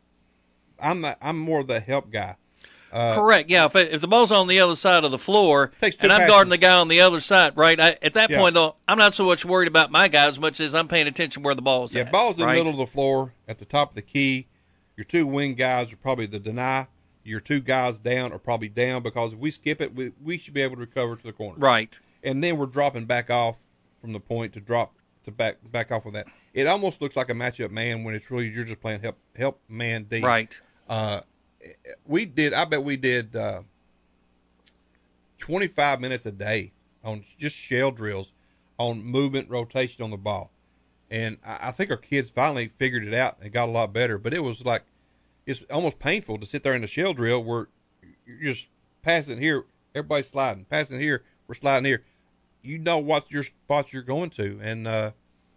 I'm not. I'm more the help guy. Uh, Correct. Yeah. If, it, if the ball's on the other side of the floor, and I'm passes. guarding the guy on the other side, right? I, at that yeah. point, though, I'm not so much worried about my guy as much as I'm paying attention where the ball's yeah, at. Yeah, ball's in right? the middle of the floor at the top of the key. Your two wing guys are probably the deny. Your two guys down are probably down because if we skip it, we, we should be able to recover to the corner. Right. And then we're dropping back off from the point to drop to back back off with that. It almost looks like a matchup man when it's really you're just playing help help man D. Right. Uh, we did. I bet we did uh, twenty-five minutes a day on just shell drills on movement, rotation on the ball, and I, I think our kids finally figured it out and got a lot better. But it was like it's almost painful to sit there in the shell drill where you're just passing here, everybody's sliding, passing here, we're sliding here. You know what your spots you're going to, and uh,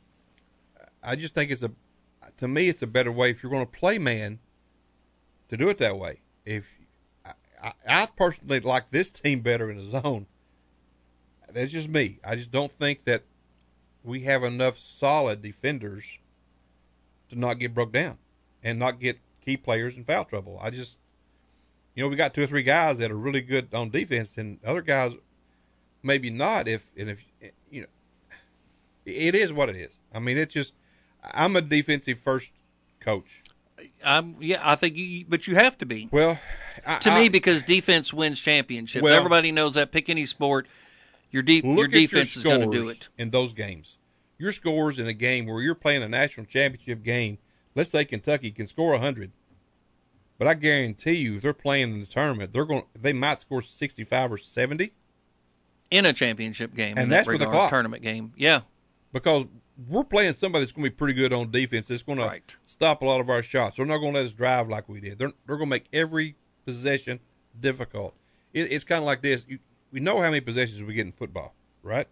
I just think it's a, to me, it's a better way if you're going to play man, to do it that way. If I, I, I personally like this team better in the zone. That's just me. I just don't think that we have enough solid defenders to not get broke down and not get key players in foul trouble. I just, you know, we got two or three guys that are really good on defense, and other guys maybe not. If and if you know, it is what it is. I mean, it's just I'm a defensive first coach. I'm yeah, I think you, but you have to be. Well, I, to I, me, because defense wins championships. Well, everybody knows that. Pick any sport, your deep your defense your is going to do it. In those games, your scores in a game where you're playing a national championship game. Let's say Kentucky can score a hundred, but I guarantee you, if they're playing in the tournament, they're going. They might score sixty-five or seventy in a championship game. And in that's that with the regard, clock. Tournament game, yeah. Because we're playing somebody that's going to be pretty good on defense. That's going right. to stop a lot of our shots. They're not going to let us drive like we did. They're they're going to make every possession difficult. It, it's kind of like this. You, we know how many possessions we get in football, right?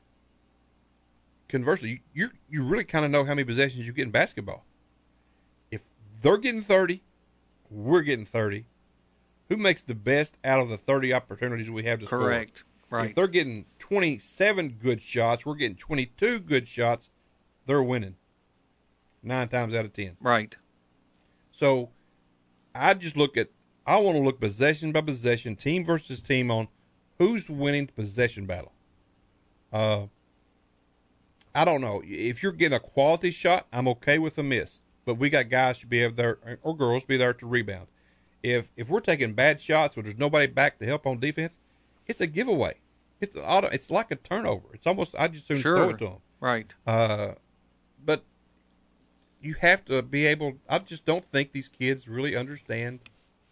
Conversely, you you really kind of know how many possessions you get in basketball. If they're getting thirty, we're getting thirty. who makes the best out of the thirty opportunities we have to score. Correct. Right. If they're getting twenty-seven good shots, we're getting twenty-two good shots, they're winning nine times out of ten. Right. So I just look at, I want to look possession by possession, team versus team on who's winning the possession battle. Uh, I don't know. If you're getting a quality shot, I'm okay with a miss. But we got guys to be able there, or girls be there to rebound. If if we're taking bad shots or there's nobody back to help on defense, it's a giveaway. It's an auto. It's like a turnover. It's almost, I just soon sure. throw it to them. Right. Uh, but you have to be able. I just don't think these kids really understand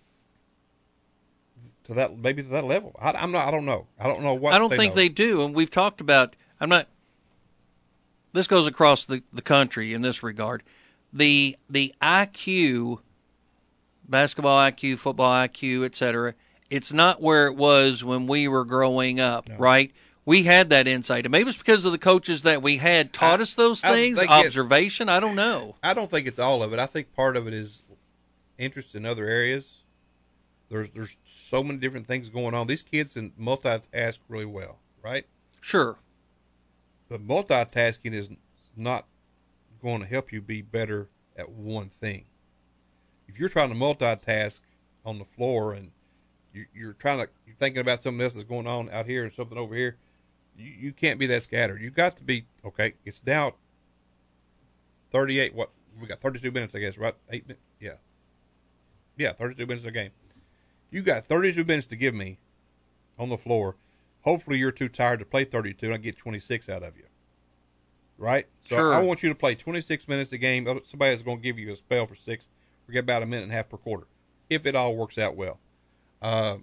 to that, maybe to that level. I, I'm not. I don't know. I don't know what. I don't they think know. they do, and we've talked about. I'm not. This goes across the, the country in this regard. The the I Q, basketball I Q, football I Q, et cetera. It's not where it was when we were growing up, no. right? We had that insight, and maybe it's because of the coaches that we had taught I, us those things. I observation. It, I don't know. I don't think it's all of it. I think part of it is interest in other areas. There's there's so many different things going on. These kids can multitask really well, right? Sure. But multitasking is not going to help you be better at one thing. If you're trying to multitask on the floor and you, you're trying to, you're thinking about something else that's going on out here and something over here, you, you can't be that scattered. You've got to be, okay, it's now thirty-eight, what, we got thirty-two minutes, I guess, right? Eight minutes? Yeah. Yeah, thirty-two minutes a game. You got thirty-two minutes to give me on the floor. Hopefully you're too tired to play thirty-two and I get twenty-six out of you. Right? So sure. I want you to play twenty-six minutes a game. Somebody's going to give you a spell for six. We get about a minute and a half per quarter, if it all works out well. Uh,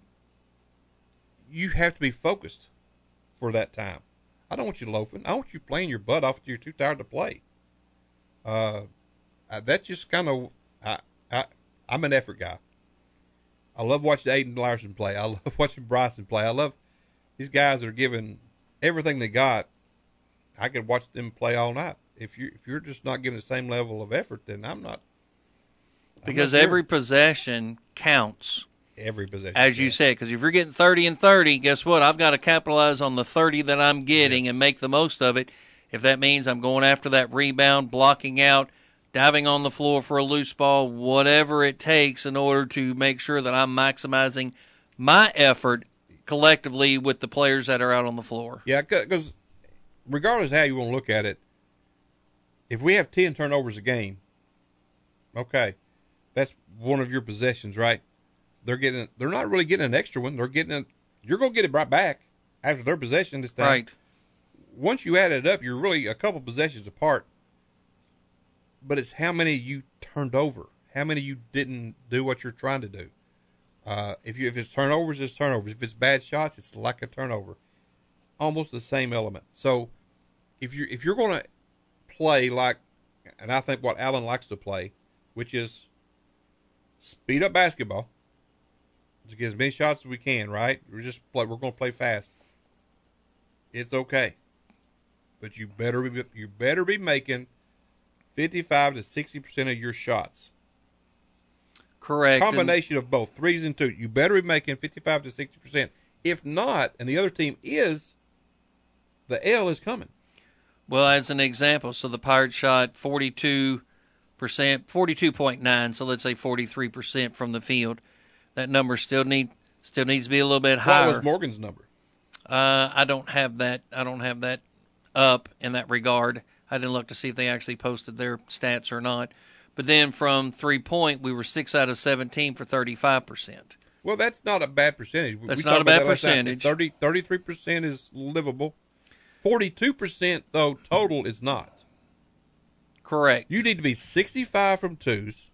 you have to be focused for that time. I don't want you loafing. I want you playing your butt off until you're too tired to play. Uh, that's just kind of, I, I, I'm an effort guy. I love watching Aiden Larson play. I love watching Bryson play. I love these guys that are giving everything they got. I could watch them play all night. If you if you're just not giving the same level of effort, then I'm not. I'm because not sure. Every possession counts. Every possession, as you said. Because if you're getting thirty and thirty, guess what? I've got to capitalize on the thirty that I'm getting yes. and make the most of it. If that means I'm going after that rebound, blocking out, diving on the floor for a loose ball, whatever it takes in order to make sure that I'm maximizing my effort collectively with the players that are out on the floor. Yeah, because regardless of how you want to look at it, if we have ten turnovers a game, okay, that's one of your possessions, right? They're getting, they're not really getting an extra one. They're getting, a, you're going to get it right back after their possession this time. Right. Once you add it up, you're really a couple possessions apart. But it's how many you turned over, how many you didn't do what you're trying to do. Uh, if you if it's turnovers, it's turnovers. If it's bad shots, it's like a turnover. It's almost the same element. So if you if you're going to play like, and I think what Allen likes to play, which is speed up basketball, to get as many shots as we can. Right? We're just play, we're going to play fast. It's okay, but you better be, you better be making fifty-five to sixty percent of your shots. Correct. Combination of both threes and two. You better be making fifty-five to sixty percent. If not, and the other team is, the L is coming. Well, as an example, so the Pirates shot forty-two percent, forty-two point nine, so let's say forty-three percent from the field. That number still need still needs to be a little bit higher. What was Morgan's number? Uh, I don't have that. I don't have that up in that regard. I didn't look to see if they actually posted their stats or not. But then from three-point, we were six out of seventeen for thirty-five percent. Well, that's not a bad percentage. That's we not a bad percentage. thirty, thirty-three percent is livable. forty-two percent, though, total is not. Correct. You need to be sixty-five from twos,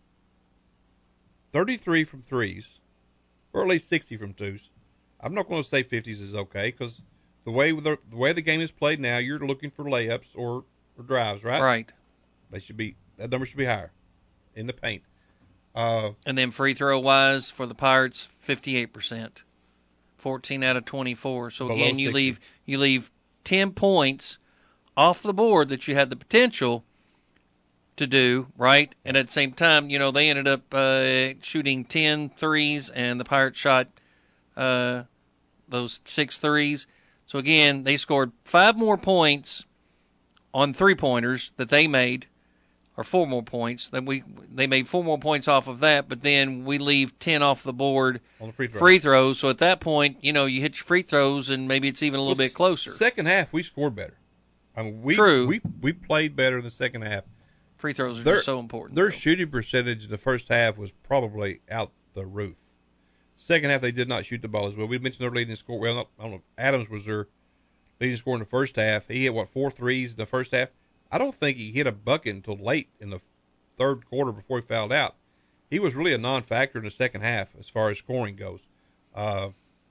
thirty-three from threes, or at least sixty from twos. I'm not going to say fifties is okay because the way the, the way the game is played now, you're looking for layups or, or drives, right? Right. They should be that number should be higher in the paint. Uh, and then free throw wise for the Pirates, fifty-eight percent, fourteen out of twenty-four. So again, you sixty. leave you leave ten points off the board that you had the potential to do, right? And at the same time, you know, they ended up uh, shooting ten threes, and the Pirates shot uh, those six threes. So, again, they scored five more points on three-pointers that they made, or four more points. Then we They made four more points off of that, but then we leave ten off the board on the free throws. free throws. So, at that point, you know, you hit your free throws, and maybe it's even a little well, bit closer. Second half, we scored better. I mean, we, True. We, we played better in the second half. Free throws are their, just so important. Their though. shooting percentage in the first half was probably out the roof. Second half, they did not shoot the ball as well. We mentioned their leading scorer. Well, not, I don't know if Adams was their leading scorer in the first half. He hit, what, four threes in the first half? I don't think he hit a bucket until late in the third quarter before he fouled out. He was really a non-factor in the second half as far as scoring goes. Uh,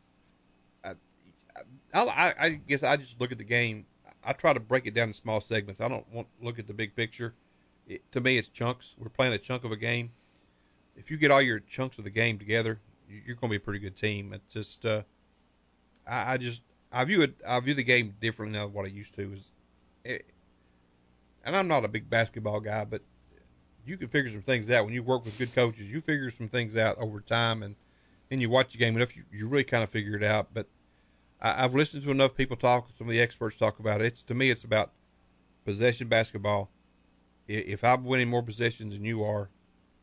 I, I, I guess I just look at the game. I try to break it down in small segments. I don't want to look at the big picture. It, to me, it's chunks. We're playing a chunk of a game. If you get all your chunks of the game together, you're going to be a pretty good team. It's just, uh, I, I just, I view it, I view the game differently now than what I used to. Is, it, and I'm not a big basketball guy, but you can figure some things out when you work with good coaches. You figure some things out over time, and then you watch the game enough, you, you really kind of figure it out. But I, I've listened to enough people talk, some of the experts talk about it. It's, to me, it's about possession basketball. If I'm winning more possessions than you are,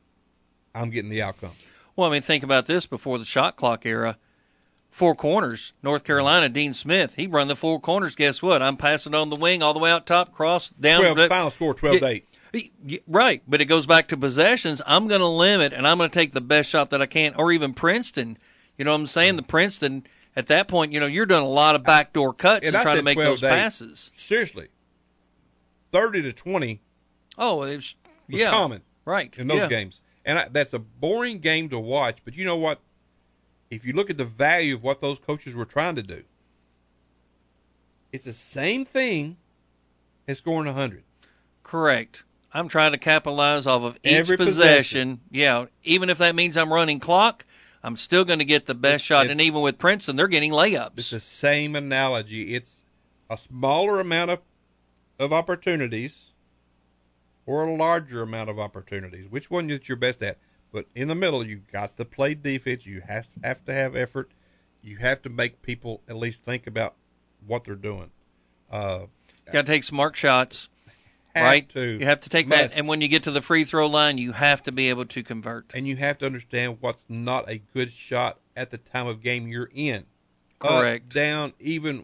I'm getting the outcome. Well, I mean, think about this before the shot clock era. Four corners, North Carolina, Dean Smith, he run the four corners. Guess what? I'm passing on the wing all the way out top, cross, down. twelve, final score, twelve to eight. Right, but it goes back to possessions. I'm going to limit, and I'm going to take the best shot that I can, or even Princeton. You know what I'm saying? The Princeton, at that point, you know, you're doing a lot of backdoor cuts and, and trying to make those passes. Seriously, thirty to twenty oh, it was, was yeah, common right. in those yeah. games. And I, that's a boring game to watch, but you know what? If you look at the value of what those coaches were trying to do, it's the same thing as scoring one hundred. Correct. I'm trying to capitalize off of each Every possession. possession. Yeah, even if that means I'm running clock, I'm still going to get the best shot. And even with Princeton, they're getting layups. It's the same analogy. It's a smaller amount of, of opportunities or a larger amount of opportunities. Which one is your best at? But in the middle, you've got to play defense. You have to, have to have effort. You have to make people at least think about what they're doing. Uh, you got to take smart shots. Have right? To, you have to take must. that, and when you get to the free throw line, you have to be able to convert. And you have to understand what's not a good shot at the time of game you're in. Correct. Up, down, even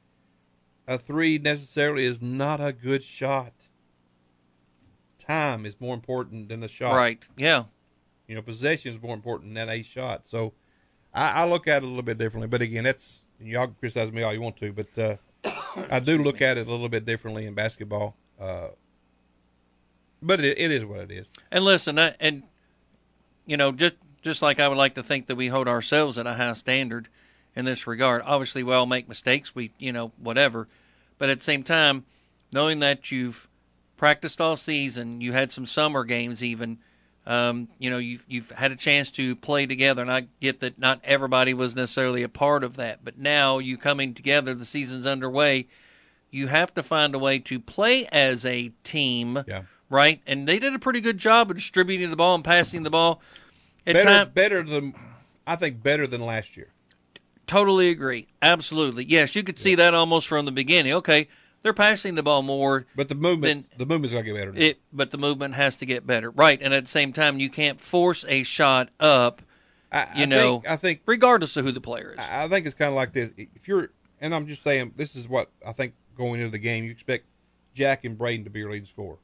a three necessarily is not a good shot. Time is more important than a shot. Right, yeah. You know, possession is more important than a shot. So I, I look at it a little bit differently. But again, that's, y'all can criticize me all you want to, but uh, I do look at it a little bit differently in basketball. Uh, but it, it is what it is. And listen, I, and you know, just just like I would like to think that we hold ourselves at a high standard in this regard. Obviously, we all make mistakes. We, you know, whatever. But at the same time, knowing that you've practiced all season, you had some summer games, even. Um, you know, you've you've had a chance to play together, and I get that not everybody was necessarily a part of that. But now you coming together, the season's underway. You have to find a way to play as a team, yeah. right? And they did a pretty good job of distributing the ball and passing the ball. At better, time, better than I think better than last year. Totally agree. Absolutely, yes. You could see yeah. that almost from the beginning. Okay, they're passing the ball more, but the movement, than, the movement's got to get better. Now. It, but the movement has to get better, right? And at the same time, you can't force a shot up. I, you I know, think, I think regardless of who the player is. I, I think it's kind of like this. If you're, and I'm just saying, this is what I think. Going into the game, you expect Jack and Braden to be your leading scorer.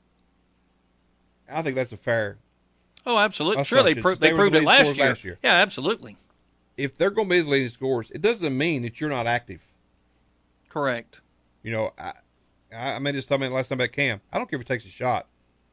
I think that's a fair. Oh, absolutely. Sure, they, pro- they, they proved the it last year. last year. Yeah, absolutely. If they're going to be the leading scorers, it doesn't mean that you're not active. Correct. You know, I I made this comment last time about Cam. I don't care if he takes a shot.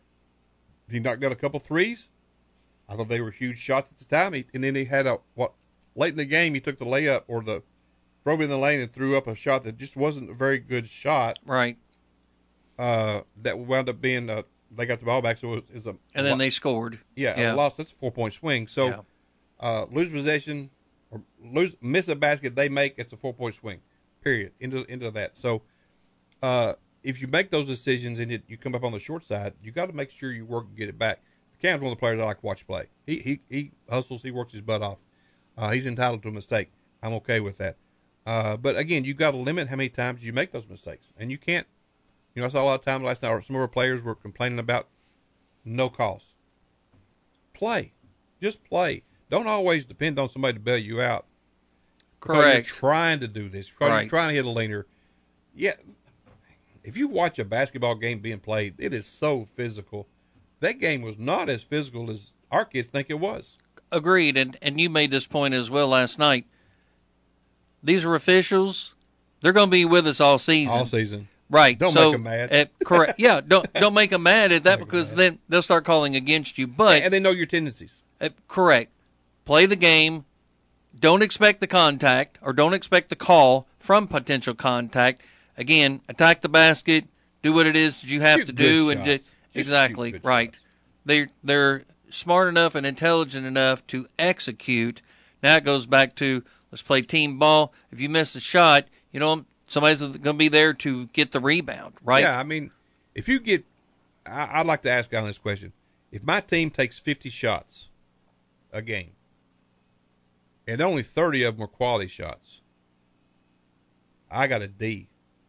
He knocked down a couple threes. I thought they were huge shots at the time. He, and then he had a, what, late in the game, he took the layup or the, drove in the lane and threw up a shot that just wasn't a very good shot. Right. Uh, that wound up being, a, they got the ball back, so it was a. And then they scored. Yeah, yeah. a loss. That's a four-point swing. So, yeah. uh, lose possession or lose, miss a basket they make, it's a four-point swing, period, into into that. So, uh, if you make those decisions and it, you come up on the short side, you got to make sure you work and get it back. Cam's one of the players I like to watch play. He he he hustles. He works his butt off. Uh, he's entitled to a mistake. I'm okay with that. Uh, but again, you got to limit how many times you make those mistakes, and you can't. You know, I saw a lot of times last night. Some of our players were complaining about no calls. Play, just play. Don't always depend on somebody to bail you out. Correct. You're trying to do this. Because right. You're trying to hit a leaner. Yeah. If you watch a basketball game being played, it is so physical. That game was not as physical as our kids think it was. Agreed, and and you made this point as well last night. These are officials. They're going to be with us all season. All season. Right. Don't so, make them mad. uh, correct. Yeah, don't don't make them mad at that because then they'll start calling against you. But And they know your tendencies. Uh, correct. Play the game. Don't expect the contact or don't expect the call from potential contact. Again, attack the basket. Do what it is that you have Shoot to do. good and shots. just, Just exactly shoot good right. shots. They're they're smart enough and intelligent enough to execute. Now it goes back to let's play team ball. If you miss a shot, you know somebody's going to be there to get the rebound. Right? Yeah, I mean, if you get, I, I'd like to ask Alan this question: if my team takes fifty shots a game, and only thirty of them are quality shots, I got a D.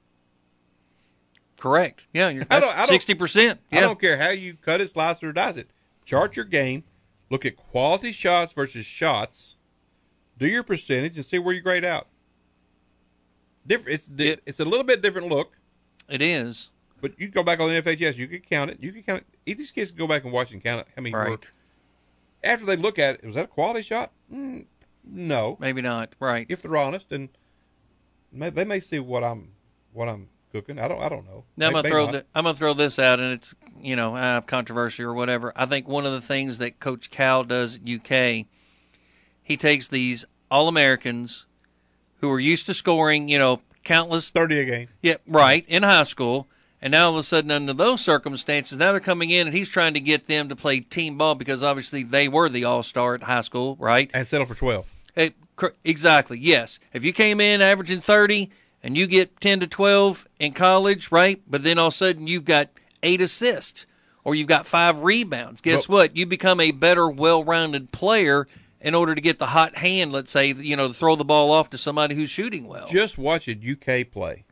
Correct. Yeah, you're I don't- I don't- sixty percent. Yeah. I don't care how you cut it, slice it, or dice it. Chart your game. Look at quality shots versus shots. Do your percentage and see where you grade out. Different. It's It- it's a little bit different look, It is. but you go back on the F H S. You can count it. You can count it. These kids can go back and watch and count it. I mean, Right. were- after they look at it, was that a quality shot? Mm, no. Maybe not. Right. If they're honest, and may, they may see what I'm what I'm cooking. I don't. I don't know. Now I'm May- gonna may throw not. the, I'm gonna throw this out, and it's you know uh, controversy or whatever. I think one of the things that Coach Cal does at U K, he takes these All-Americans who are used to scoring, you know, countless thirty a game. Yeah, right in high school, and now all of a sudden under those circumstances, now they're coming in and he's trying to get them to play team ball because obviously they were the All-Star at high school, right? And settle for twelve. Hey, cor- exactly. Yes. If you came in averaging thirty. And you get ten to twelve in college, right? But then all of a sudden you've got eight assists or you've got five rebounds. Guess But, what? You become a better, well-rounded player in order to get the hot hand, let's say, you know, to throw the ball off to somebody who's shooting well. Just watching U K play.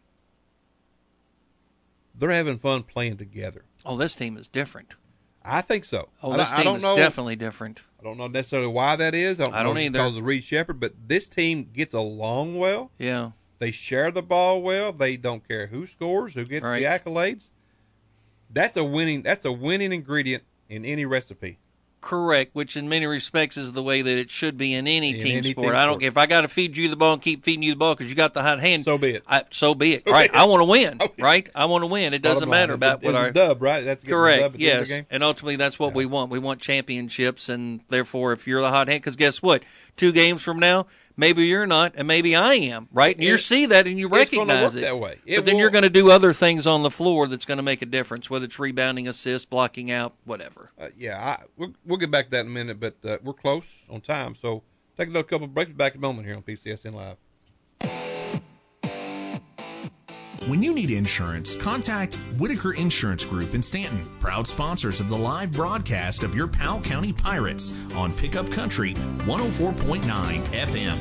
They're having fun playing together. Oh, this team is different. I think so. Oh, I, this I team don't is know, definitely different. I don't know necessarily why that is. I don't, I don't know if it's either. because of Reed Shepherd, but this team gets along well. Yeah. They share the ball well. They don't care who scores, who gets Right. the accolades. That's a winning. That's a winning ingredient in any recipe. Correct, which in many respects is the way that it should be in any In team any sport. team I don't sport. care if I got to feed you the ball and keep feeding you the ball because you got the hot hand. So be it. I, so be it. So right. be it. I want to win. Oh, yeah. Right. I want to win. It doesn't Bottom line, matter it's about a, what it's our a dub, right? That's getting the dub correct. at the end of Yes, the game. and ultimately that's what Yeah. we want. We want championships, and therefore, if you're the hot hand, because guess what? Two games from now, maybe you're not, and maybe I am. Right. And you It- see that, and you it's gonna recognize work it that way. It but then will- you're going to do other things on the floor that's going to make a difference, whether it's rebounding, assist, blocking out, whatever. Uh, yeah, I, we'll, we'll get back to that in a minute, but uh, we're close on time. So take another couple of breaks. Back in a moment here on P C S N Live. When you need insurance, contact Whitaker Insurance Group in Stanton, proud sponsors of the live broadcast of your Powell County Pirates on Pickup Country one oh four point nine F M.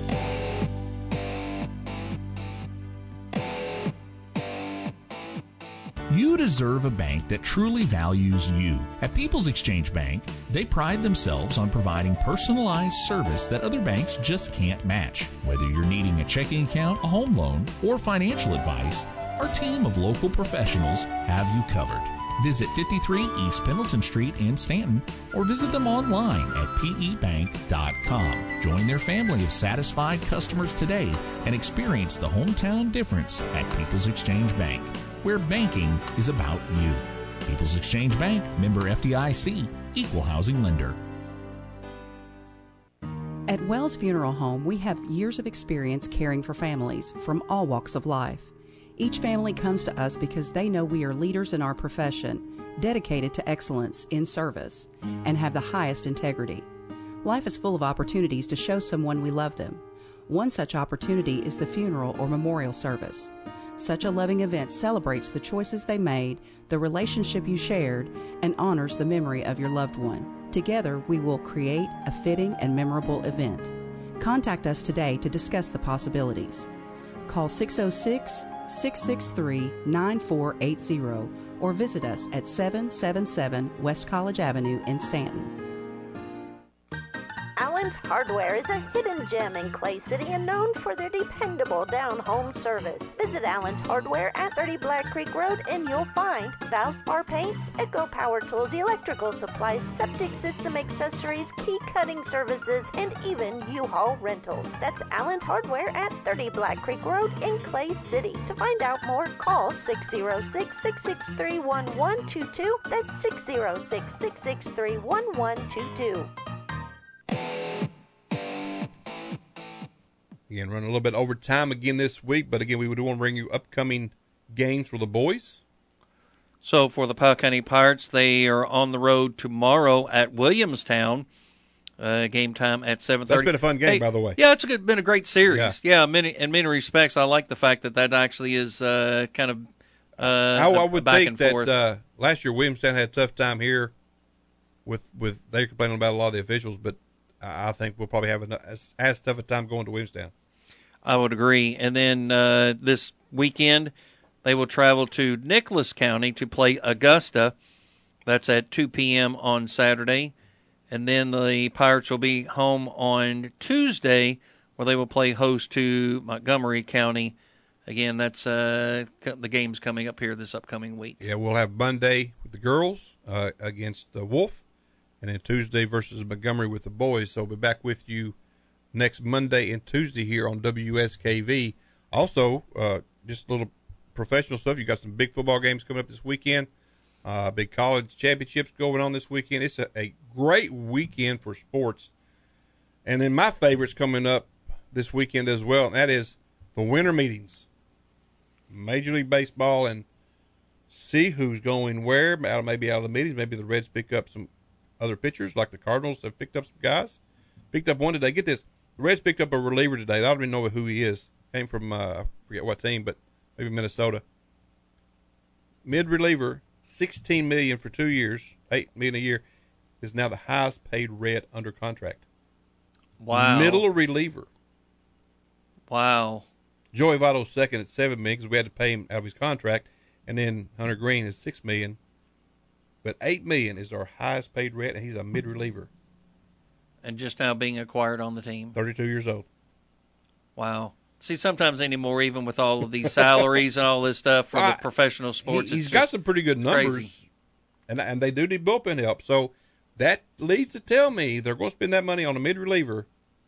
You deserve a bank that truly values you. At People's Exchange Bank, they pride themselves on providing personalized service that other banks just can't match. Whether you're needing a checking account, a home loan, or financial advice, our team of local professionals have you covered. Visit fifty-three East Pendleton Street in Stanton or visit them online at p e bank dot com. Join their family of satisfied customers today and experience the hometown difference at People's Exchange Bank, where banking is about you. People's Exchange Bank, member F D I C, equal housing lender. At Wells Funeral Home, we have years of experience caring for families from all walks of life. Each family comes to us because they know we are leaders in our profession, dedicated to excellence in service, and have the highest integrity. Life is full of opportunities to show someone we love them. One such opportunity is the funeral or memorial service. Such a loving event celebrates the choices they made, the relationship you shared, and honors the memory of your loved one. Together, we will create a fitting and memorable event. Contact us today to discuss the possibilities. Call six oh six, six six three, nine four eight zero or visit us at seven seventy-seven West College Avenue in Stanton. Allen's Hardware is a hidden gem in Clay City and known for their dependable down-home service. Visit Allen's Hardware at thirty Black Creek Road and you'll find Valspar paints, Echo Power Tools, electrical supplies, septic system accessories, key cutting services, and even U-Haul rentals. That's Allen's Hardware at thirty Black Creek Road in Clay City. To find out more, call six oh six, six six three, one one two two. That's six oh six, six six three, one one two two. Again, running a little bit over time again this week, but again, we would want to bring you upcoming games for the boys. So for the Powell County Pirates, they are on the road tomorrow at Williamstown. Uh, game time at seven thirty. That's been a fun game, hey, by the way. Yeah, it's a good, been a great series. Yeah, yeah many, in many respects, I like the fact that that actually is uh, kind of uh, I, I would back think and that forth. Uh, last year Williamstown had a tough time here with with they complaining about a lot of the officials, but I think we'll probably have a, as, as tough a time going to Williamstown. I would agree. And then uh, this weekend, they will travel to Nicholas County to play Augusta. That's at two p.m. on Saturday. And then the Pirates will be home on Tuesday, where they will play host to Montgomery County. Again, that's uh, the games coming up here this upcoming week. Yeah, we'll have Monday with the girls uh, against the Wolf, and then Tuesday versus Montgomery with the boys. So we'll be back with you next Monday and Tuesday here on W S K V. Also, uh, just a little professional stuff. You got some big football games coming up this weekend. Uh, big college championships going on this weekend. It's a, a great weekend for sports. And then my favorite's coming up this weekend as well, and that is the winter meetings. Major League Baseball, and see who's going where. Out maybe out of the meetings, maybe the Reds pick up some other pitchers, like the Cardinals have picked up some guys. Picked up one today. Get this. The Reds picked up a reliever today. I don't even know who he is. Came from, uh, I forget what team, but maybe Minnesota. Mid reliever, sixteen million dollars for two years, eight million dollars a year, is now the highest paid Red under contract. Wow. Middle reliever. Wow. Joey Votto's second at seven million dollars because we had to pay him out of his contract, and then Hunter Green is six million dollars. But eight million dollars is our highest paid Red, and he's a mid reliever. And just now being acquired on the team. thirty-two years old. Wow. See, sometimes anymore, even with all of these salaries and all this stuff for uh, the professional sports, he, it's he's got some pretty good numbers, crazy. and and they do need bullpen help. So that leads to tell me they're going to spend that money on a mid reliever.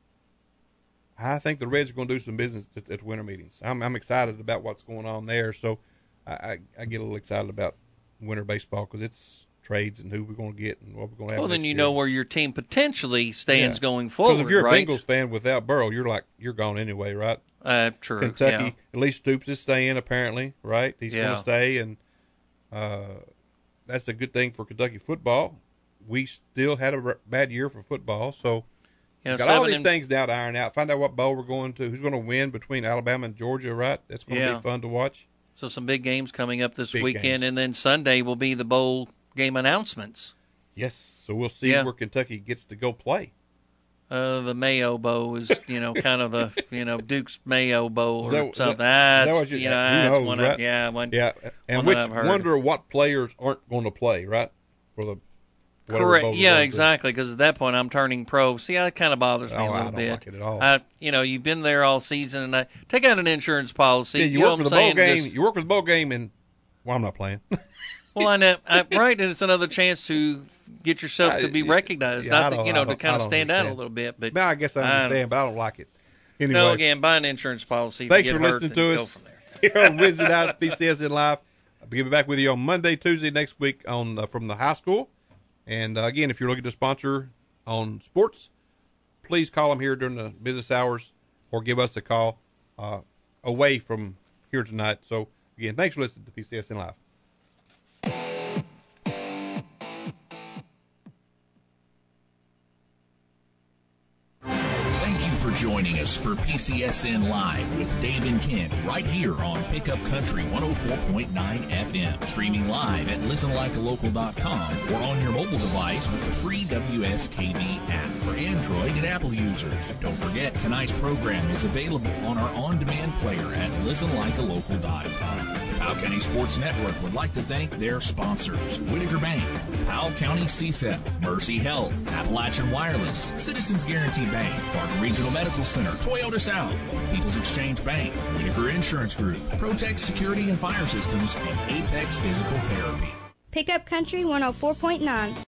I think the Reds are going to do some business at, at winter meetings. I'm, I'm excited about what's going on there. So I, I, I get a little excited about winter baseball because it's trades and who we're going to get and what we're going to have. Well, then next you year. know where your team potentially stands Yeah. going forward, Because if you're right? a Bengals fan without Burrow, you're like you're gone anyway, right? Uh, true. Kentucky, yeah. at least Stoops is staying apparently, right? He's Yeah. going to stay, and uh, that's a good thing for Kentucky football. We still had a r- bad year for football, so Yeah, got all seven these and- things now to iron out. Find out what bowl we're going to, who's going to win between Alabama and Georgia, right? That's going to Yeah. be fun to watch. So some big games coming up this Big weekend, games. and then Sunday will be the bowl game announcements. Yes, so we'll see Yeah. where Kentucky gets to go play. Uh, the Mayo Bowl is, you know, kind of the, you know, Duke's Mayo Bowl or Is that- is that- something. is that That's, what you- you know, who that's knows, one right? of, yeah, one, Yeah, and one which that I've heard. wonder what players aren't going to play, right? For the whatever bowl Correct. we're Yeah, going to. exactly. Because at that point, I'm turning pro. See, that kind of bothers me Oh, a I little don't bit. like it at all. I, you know, you've been there all season, and I take out an insurance policy. Yeah, you, you know work for what the I'm bowl saying? game. Just- You work for the bowl game, and well, I'm not playing. well, I know, I, right, and it's another chance to get yourself to be I- recognized, yeah, I not to, don't- you I know, to don't- kind I of don't stand out a understand. little bit. But Well, I guess I understand, but I don't like it. Anyway, no, again, buy an insurance policy. If thanks you for get hurt, listening then to go us from there. here on Visit Out at P C S N Live. I'll be back with you on Monday, Tuesday next week on uh, from the high school. And uh, again, if you're looking to sponsor on sports, please call them here during the business hours or give us a call uh, away from here tonight. So again, thanks for listening to P C S N Live. Thank you for joining us for P C S N Live with Dave and Ken right here on Pickup Country one oh four point nine F M. Streaming live at listen like a local dot com or on your mobile device with the free W S K V app for Android and Apple users. Don't forget, tonight's program is available on our on-demand player at listen like a local dot com. The Powell County Sports Network would like to thank their sponsors: Whitaker Bank, Powell County C S E P, Mercy Health, Appalachian Wireless, Citizens Guarantee Bank, Park Regional Medical Center, Toyota South, People's Exchange Bank, Whitaker Insurance Group, Protect Security and Fire Systems, and Apex Physical Therapy. Pickup Country one oh four point nine.